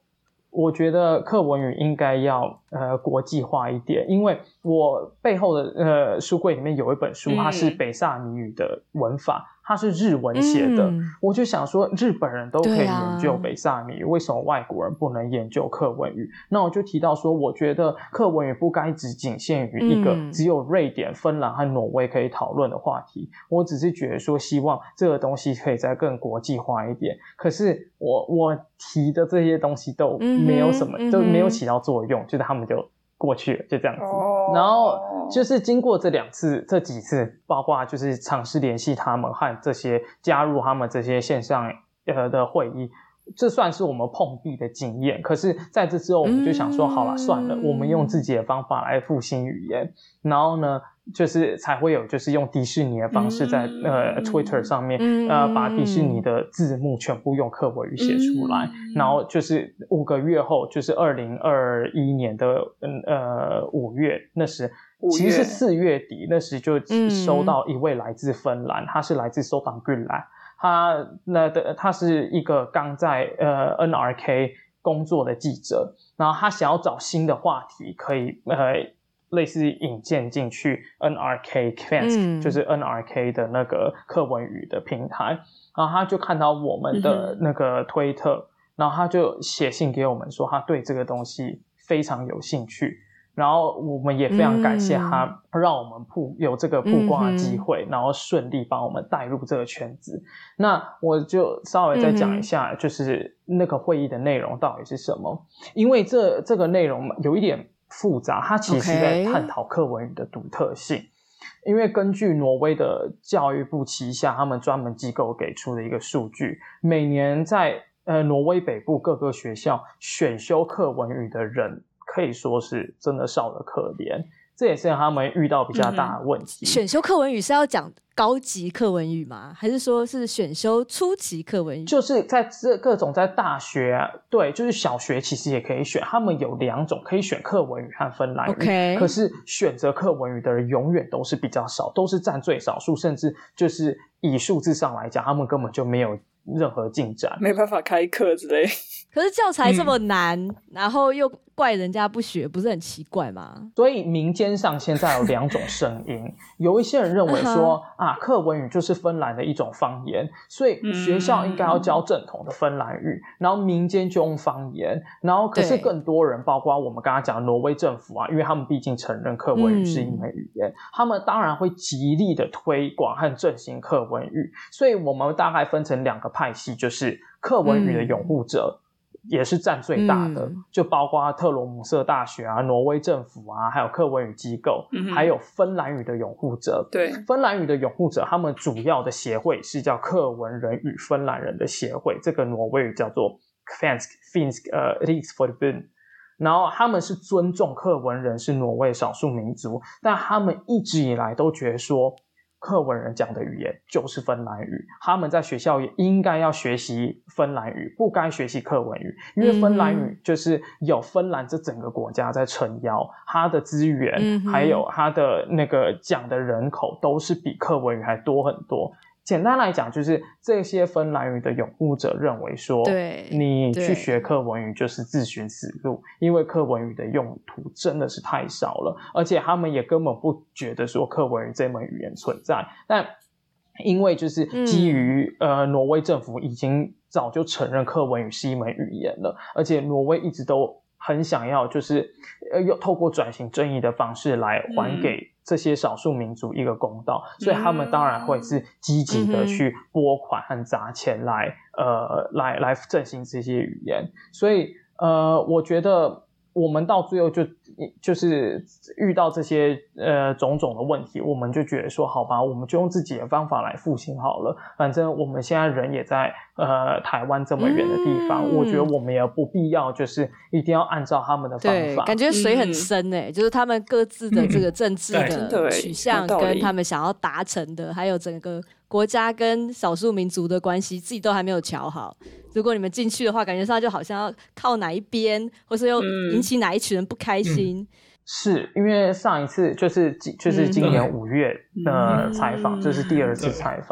我觉得课文语应该要呃国际化一点，因为我背后的呃书柜里面有一本书，它是北萨米语的文法，它是日文写的、嗯、我就想说日本人都可以研究北萨米语、啊、为什么外国人不能研究课文语？那我就提到说我觉得课文语不该只仅限于一个只有瑞典、芬兰和挪威可以讨论的话题，我只是觉得说希望这个东西可以再更国际化一点，可是我我提的这些东西都没有什么、嗯、都没有起到作用，就是他们就过去了，就这样子、哦、然后就是经过这两次这几次包括就是尝试联系他们和这些加入他们这些线上呃的会议，这算是我们碰壁的经验，可是在这之后我们就想说、嗯、好了算了，我们用自己的方法来复兴语言，然后呢就是才会有就是用迪士尼的方式在、嗯、呃 Twitter 上面、嗯、呃把迪士尼的字幕全部用课文语写出来、嗯、然后就是五个月后就是二零二一年的呃五月，那时其实是四月底，那时就收到一位来自芬兰、嗯、他是来自 Sotangkyla， 他那的他是一个刚在呃 N R K 工作的记者，然后他想要找新的话题可以呃类似引荐进去 N R K Kvensk、嗯、就是 N R K 的那个课文语的平台，然后他就看到我们的那个推特、嗯、然后他就写信给我们说他对这个东西非常有兴趣，然后我们也非常感谢他让我们曝有这个曝光的机会、嗯、然后顺利帮我们带入这个圈子。那我就稍微再讲一下就是那个会议的内容到底是什么，因为这这个内容有一点复杂，它其实在探讨课文语的独特性、okay. 因为根据挪威的教育部旗下他们专门机构给出的一个数据，每年在呃挪威北部各个学校选修课文语的人可以说是真的少得可怜，这也是他们遇到比较大的问题、嗯、 选修课文语是要讲高级课文语吗？还是说是选修初级课文语？ 就是在这各种在大学、啊、对，就是小学其实也可以选，他们有两种可以选课文语和芬兰语、okay. 可是选择课文语的人永远都是比较少，都是占最少数，甚至就是以数字上来讲他们根本就没有任何进展， 没办法开课之类。 可是教材这么难、嗯、然后又怪人家不学，不是很奇怪吗？ 所以民间上现在有两种声音有一些人认为说、uh-huh. 啊，课文语就是芬兰的一种方言，所以学校应该要教正统的芬兰语、嗯、然后民间就用方言，然后可是更多人包括我们刚刚讲的挪威政府啊，因为他们毕竟承认课文语是一门语言、嗯、他们当然会极力的推广和振兴课文语，所以我们大概分成两个派系，就是课文语的拥护者、嗯也是占最大的、嗯、就包括特罗姆瑟大学啊、挪威政府啊，还有课文语机构、嗯、还有芬兰语的拥护者。对，芬兰语的拥护者他们主要的协会是叫课文人与芬兰人的协会，这个挪威语叫做 Kvensk Finsk 呃 Riksforbund， 然后他们是尊重课文人是挪威少数民族，但他们一直以来都觉得说课文人讲的语言就是芬兰语，他们在学校也应该要学习芬兰语，不该学习课文语，因为芬兰语就是有芬兰这整个国家在撑腰，它的资源、嗯、还有它的那个讲的人口都是比课文语还多很多。简单来讲就是这些芬兰语的拥护者认为说，对，你去学课文语就是自寻死路，因为课文语的用途真的是太少了，而且他们也根本不觉得说课文语这门语言存在，但因为就是基于、嗯、呃挪威政府已经早就承认课文语是一门语言了，而且挪威一直都很想要就是呃有透过转型正义的方式来还给这些少数民族一个公道、嗯、所以他们当然会是积极的去拨款和砸钱来、嗯、呃来来振兴这些语言，所以呃我觉得我们到最后就就是遇到这些呃种种的问题，我们就觉得说好吧，我们就用自己的方法来复兴好了，反正我们现在人也在呃台湾这么远的地方、嗯、我觉得我们也不必要就是一定要按照他们的方法， 对，感觉水很深欸、嗯、就是他们各自的这个政治的取向跟他们想要达成的还有整个国家跟少数民族的关系自己都还没有瞧好，如果你们进去的话感觉上就好像要靠哪一边或是又引起哪一群人不开心、嗯嗯、 是因为上一次就是就是今年五月的采访、嗯、这是第二次采访、嗯、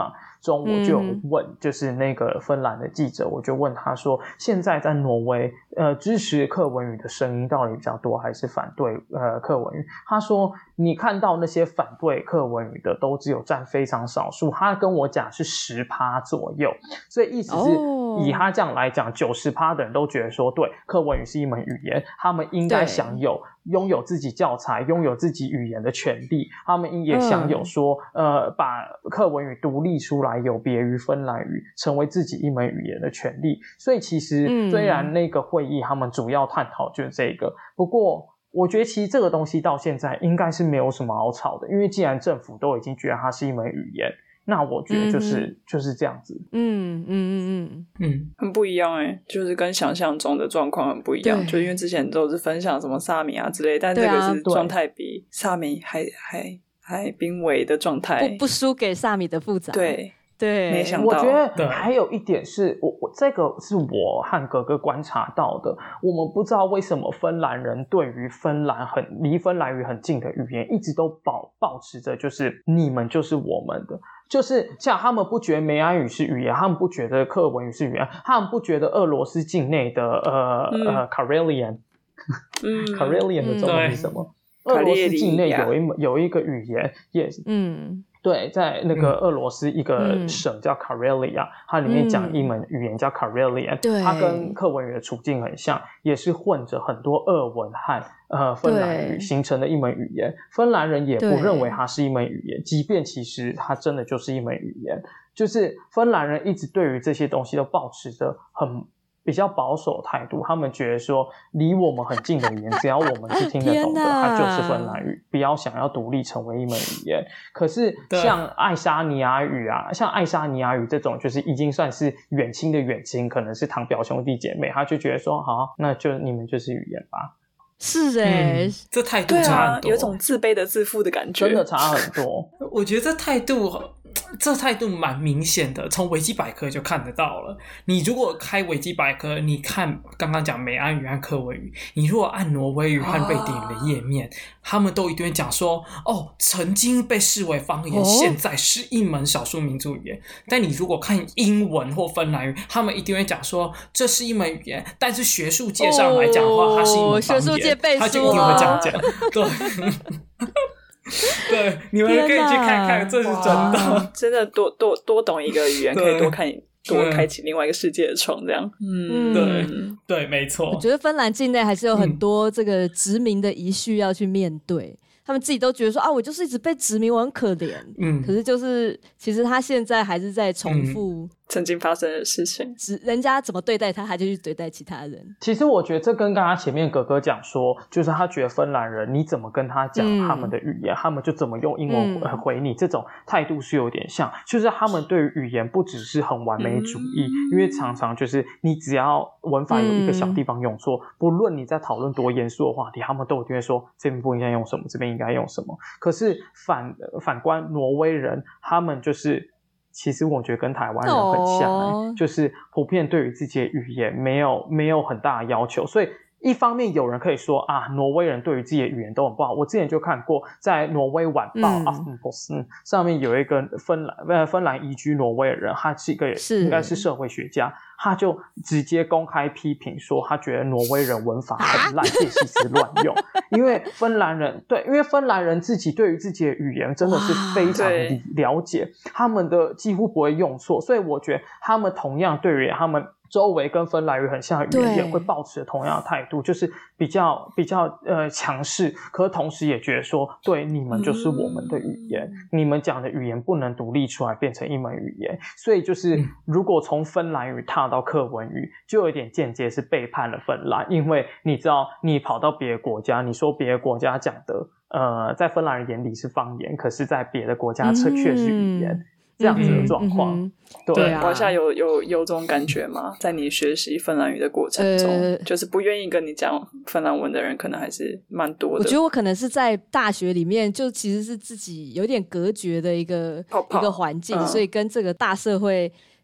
中我就有问，就是那个芬兰的记者，我就问他说，现在在挪威，呃，支持克文语的声音到底比较多，还是反对呃克文语？他说，你看到那些反对克文语的，都只有占非常少数。他跟我讲是十趴左右，所以意思是、哦、以他这样来讲，九十趴的人都觉得说，对，克文语是一门语言，他们应该享有拥有自己教材、拥有自己语言的权利，他们也享有说，嗯、呃，把克文语独立出来，有别于芬兰语，成为自己一门语言的权利。所以其实虽然那个会议他们主要探讨就是这个，不过我觉得其实这个东西到现在应该是没有什么好吵的，因为既然政府都已经觉得它是一门语言，那我觉得就是、嗯、就是这样子。 嗯嗯嗯嗯嗯，很不一样诶、欸，就是跟想象中的状况很不一样。就因为之前都是分享什么萨米啊之类，但这个是状态比萨米还还还濒危的状态， 不不输给萨米的复杂。 对。 对， 没想到。 我觉得还有一点是我我这个是我和哥哥观察到的，我们不知道为什么芬兰人对于芬兰很离芬兰语很近的语言一直都保保持着就是你们就是我们的，就是像他们不觉得梅安语是语言，他们不觉得克文语是语言，他们不觉得俄罗斯境内的呃、嗯、呃 Karelian 嗯 Karelian 的中文是什么？俄罗斯境内有一有一个语言也是嗯。对，在那个俄罗斯一个省叫 Karelia、嗯、它里面讲一门语言叫 Karelian、嗯、它跟克文语的处境很像，也是混着很多俄文和呃芬兰语形成的一门语言。芬兰人也不认为它是一门语言，即便其实它真的就是一门语言，就是芬兰人一直对于这些东西都抱持着很比较保守的态度，他们觉得说离我们很近的语言只要我们是听得懂的它就是芬兰语，不要想要独立成为一门语言。可是像爱沙尼亚语啊，像爱沙尼亚语这种就是已经算是远亲的远亲，可能是堂表兄弟姐妹，他就觉得说好，那就你们就是语言吧。 是欸、嗯、 这态度差很多、 啊、有种自卑的自负的感觉， 真的差很多。 我觉得这态度这态度蛮明显的，从维基百科就看得到了。你如果开维基百科，你看刚刚讲美安语和克文语，你如果按挪威语和瑞典语的页面、啊、他们都一定会讲说哦，曾经被视为方言、哦、现在是一门少数民族语言。但你如果看英文或芬兰语，他们一定会讲说这是一门语言，但是学术界上来讲的话、哦、它是一门方言， 学术界背书、啊、 他就一定会这样讲。对对，你们可以去看看，这是真的。 真的多多多懂一个语言，可以多看多开启另外一个世界的窗，这样。 嗯，对对，没错。 我觉得芬兰境内还是有很多这个殖民的遗绪要去面对。嗯，他们自己都觉得说啊，我就是一直被殖民，我很可怜。嗯，可是就是其实他现在还是在重复、嗯、 曾经发生的事情， 人家怎么对待他，他就去对待其他人。 其实我觉得这跟刚刚前面哥哥讲说，就是他觉得芬兰人你怎么跟他讲他们的语言、嗯、他们就怎么用英文回你、嗯、这种态度是有点像，就是他们对于语言不只是很完美主义、嗯、因为常常就是你只要文法有一个小地方用错、嗯、不论你在讨论多严肃的话题，他们都一定会说这边不应该用什么，这边应该用什么。可是反反观挪威人，他们就是其实我觉得跟台湾人很像、欸 oh. 就是普遍对于自己的语言没有没有很大的要求，所以一方面有人可以说啊，挪威人对于自己的语言都很不好。我之前就看过在挪威晚报 Aftenposten、嗯、上面有一个芬兰呃芬兰移居挪威的人，他是一个应该是社会学家，他就直接公开批评说他觉得挪威人文法很烂，介系词乱用。因为芬兰人对因为芬兰人自己对于自己的语言真的是非常了解，他们的几乎不会用错，所以我觉得他们同样对于他们周围跟芬兰语很像的语言也会抱持同样的态度，就是比较比较呃强势，可是同时也觉得说对，你们就是我们的语言、嗯、你们讲的语言不能独立出来变成一门语言。所以就是如果从芬兰语踏到克文语，就有点间接是背叛了芬兰，因为你知道你跑到别的国家，你说别的国家讲的呃在芬兰人眼里是方言，可是在别的国家却是语言、嗯这样子的状况、嗯嗯、对, 对啊，华夏有有有这种感觉吗？在你学习芬兰语的过程中、呃、就是不愿意跟你讲芬兰文的人可能还是蛮多的。 我觉得我可能是在大学里面就其实是自己有点隔绝的一个泡泡一个环境、嗯、所以跟这个大社会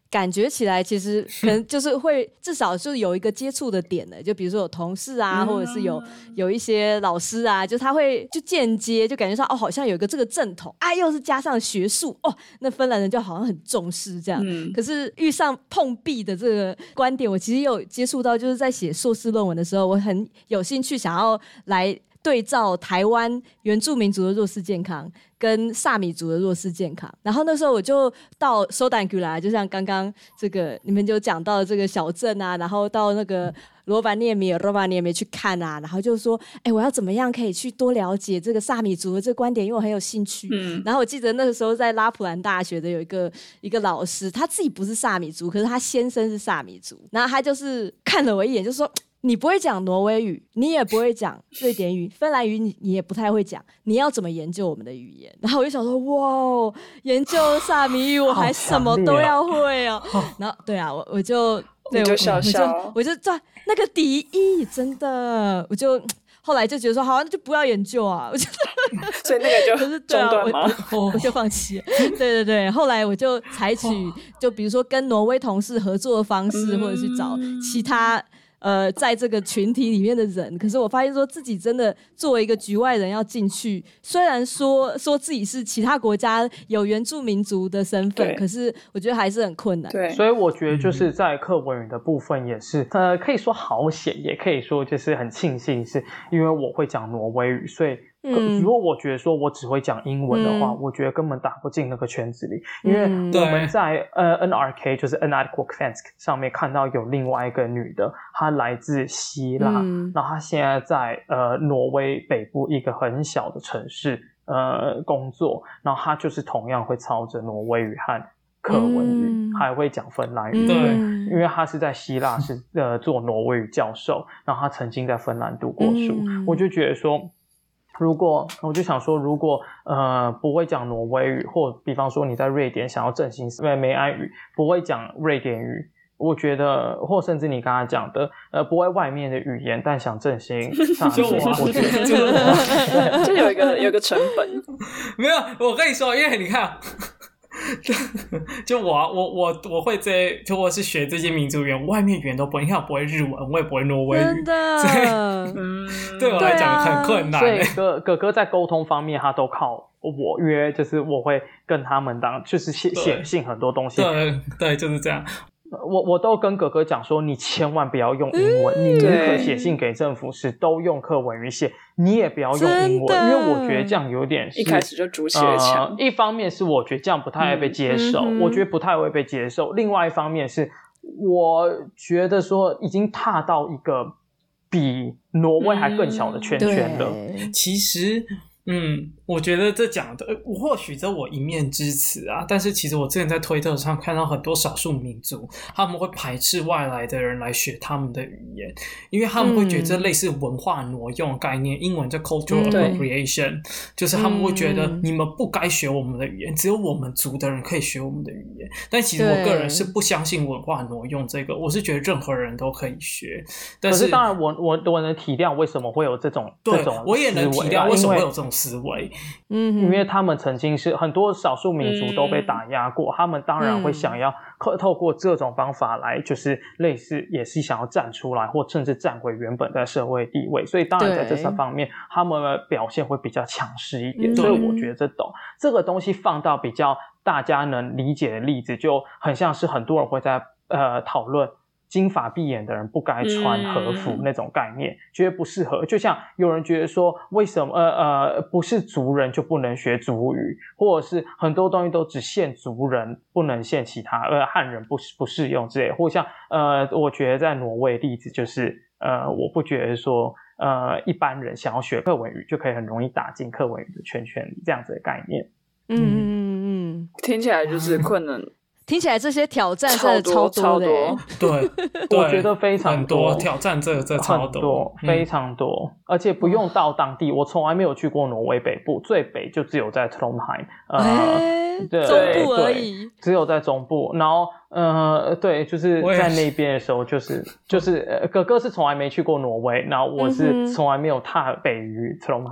感觉起来其实可能就是会至少就是有一个接触的点的，就比如说有同事啊，嗯、或者是有有一些老师啊，就他会就间接就感觉说哦，好像有一个这个正统啊，又是加上学术哦，那芬兰人就好像很重视这样。嗯、可是遇上碰壁的这个观点，我其实有接触到，就是在写硕士论文的时候，我很有兴趣想要来对照台湾原住民族的弱势健康跟萨米族的弱势健康，然后那时候我就到苏丹古来，就像刚刚这个你们就讲到这个小镇啊，然后到那个罗瓦涅米尔、罗瓦涅米去看啊，然后就说，哎，我要怎么样可以去多了解这个萨米族的这个观点，因为我很有兴趣。嗯，然后我记得那个时候在拉普兰大学的有一个一个老师，他自己不是萨米族，可是他先生是萨米族，然后他就是看了我一眼，就说。你不会讲挪威语，你也不会讲瑞典语，芬兰语你你也不太会讲，你要怎么研究我们的语言？然后我就想说，哇，研究萨米语我还什么都要会哦。然后对啊，我我就对我就笑笑， 我就赚那个第一，真的，我就后来就觉得说，好，那就不要研究啊。我就所以那个就中断吗？ 我, 我就放弃了。对对对，后来我就采取，就比如说跟挪威同事合作的方式，嗯、或者是找其他。呃，在这个群体里面的人，可是我发现说自己真的作为一个局外人要进去，虽然说说自己是其他国家有原住民族的身份，可是我觉得还是很困难。 对， 所以我觉得就是在课文语的部分也是，呃，可以说好险，也可以说就是很庆幸，是因为我会讲挪威语，所以。嗯、如果我觉得说我只会讲英文的话、嗯、我觉得根本打不进那个圈子里，因为我们在、嗯、呃 N R K 就是 Inadequate Kvensk 上面看到有另外一个女的，她来自希腊、嗯、然后她现在在呃挪威北部一个很小的城市呃工作，然后她就是同样会操着挪威语和克文语、嗯、还会讲芬兰语，对、嗯，因为他是在希腊是呃做挪威语教授，然后他曾经在芬兰读过书、嗯、我就觉得说如果我就想说如果呃不会讲挪威语，或比方说你在瑞典想要振兴梅安语，不会讲瑞典语，我觉得或甚至你刚才讲的呃不会外面的语言但想振兴就我我觉得就有一个有一个成本没有，我跟你说，因为你看就我、啊、我我我会这就我是学这些民族语言，外面语言都不会，你看我不会日文，我也不会挪威语， 真的， 所以、嗯、对我来讲很困难、欸。 所以哥哥哥在沟通方面，他都靠我，因为就是我会跟他们当就是写写信很多东西， 对对，就是这样。 我我都跟哥哥讲说，你千万不要用英文，嗯、你宁可写信给政府时都用课文语写，你也不要用英文，因为我觉得这样有点是一开始就主写强、 呃。一方面是我觉得这样不太会被接受、嗯，我觉得不太会被接受。另外一方面是，我觉得说已经踏到一个比挪威还更小的圈圈了。 嗯、其实。嗯，我觉得这讲的或许这我一面之词啊，但是其实我之前在推特上看到很多少数民族他们会排斥外来的人来学他们的语言，因为他们会觉得这类似文化挪用的概念、嗯、英文叫 cultural appropriation、嗯、就是他们会觉得你们不该学我们的语言、嗯、只有我们族的人可以学我们的语言，但其实我个人是不相信文化挪用这个，我是觉得任何人都可以学，但是可是当然我我我能体谅为什么会有这种对这种我也能体谅为什么会有这种思维， 嗯，因为他们曾经是很多少数民族都被打压过、嗯、他们当然会想要透过这种方法来就是类似也是想要站出来或甚至站回原本的社会地位，所以当然在这三方面他们的表现会比较强势一点、嗯、所以我觉得这懂这个东西放到比较大家能理解的例子，就很像是很多人会在呃讨论金发碧眼的人不该穿和服那种概念、嗯、觉得不适合，就像有人觉得说为什么呃呃不是族人就不能学族语，或者是很多东西都只限族人不能限其他呃汉人不不适用之类，或像呃我觉得在挪威的例子就是呃我不觉得说呃一般人想要学课文语就可以很容易打进课文语的圈圈里这样子的概念。 嗯嗯嗯， 听起来就是困难。 听起来这些挑战真的超多的、欸、 对, 对我觉得非常多很多挑战，这这超多很多、嗯、非常多，而且不用到当地、嗯、我从来没有去过挪威北部，最北就只有在 Trondheim 呃、 欸、 对中部而已， 只有在中部，然后呃对就是在那边的时候就是就是、呃、哥哥是从来没去过挪威，然后我是从来没有踏北于 Trondheim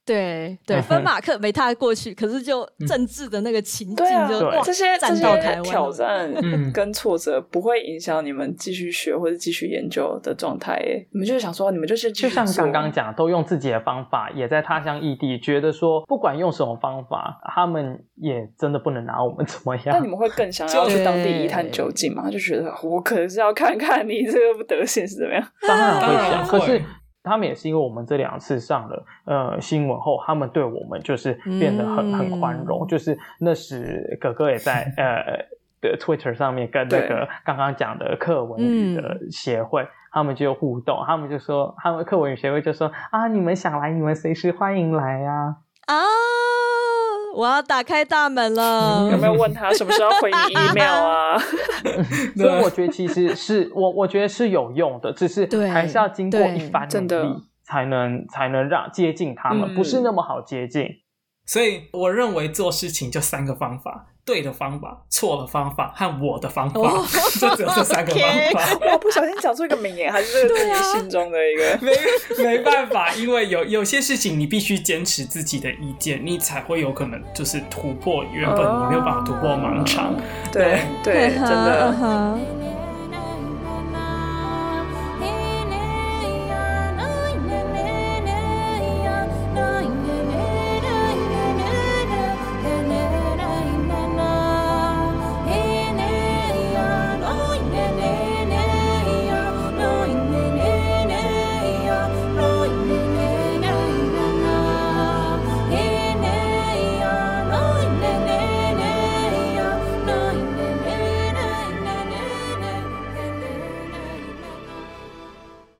对对，分马克没踏过去，可是就政治的那个情境就、 嗯、 哇， 这些站到台湾挑战跟挫折不会影响你们继续学或者继续研究的状态耶。你们就是想说，你们就是就像刚刚讲，都用自己的方法，也在他乡异地，觉得说不管用什么方法，他们也真的不能拿我们怎么样。 那你们会更想要去当地一探究竟吗？就觉得我可能是要看看你这个德行是怎么样。 当然会想，可是他们也是因为我们这两次上了呃新闻后，他们对我们就是变得很、嗯、很宽容。就是那时哥哥也在呃的 Twitter 上面跟那个刚刚讲的课文语的协会，他们就互动，他们就说，他们课文语协会就说啊，你们想来，你们随时欢迎来啊！ 啊，我要打开大门了。 有没有问他什么时候回你 email 啊？ 所以我觉得其实是我我觉得是有用的，只是还是要经过一番努力才能才能让接近他们，不是那么好接近。 所以我认为做事情就三个方法：对的方法、错的方法和我的方法，哦、就只有这三个方法。 我不小心讲出一个名言，还是这个自己心中的一个没没办法，因为有有些事情你必须坚持自己的意见，你才会有可能就是突破原本你没有办法突破盲肠。 哦、对对，真的。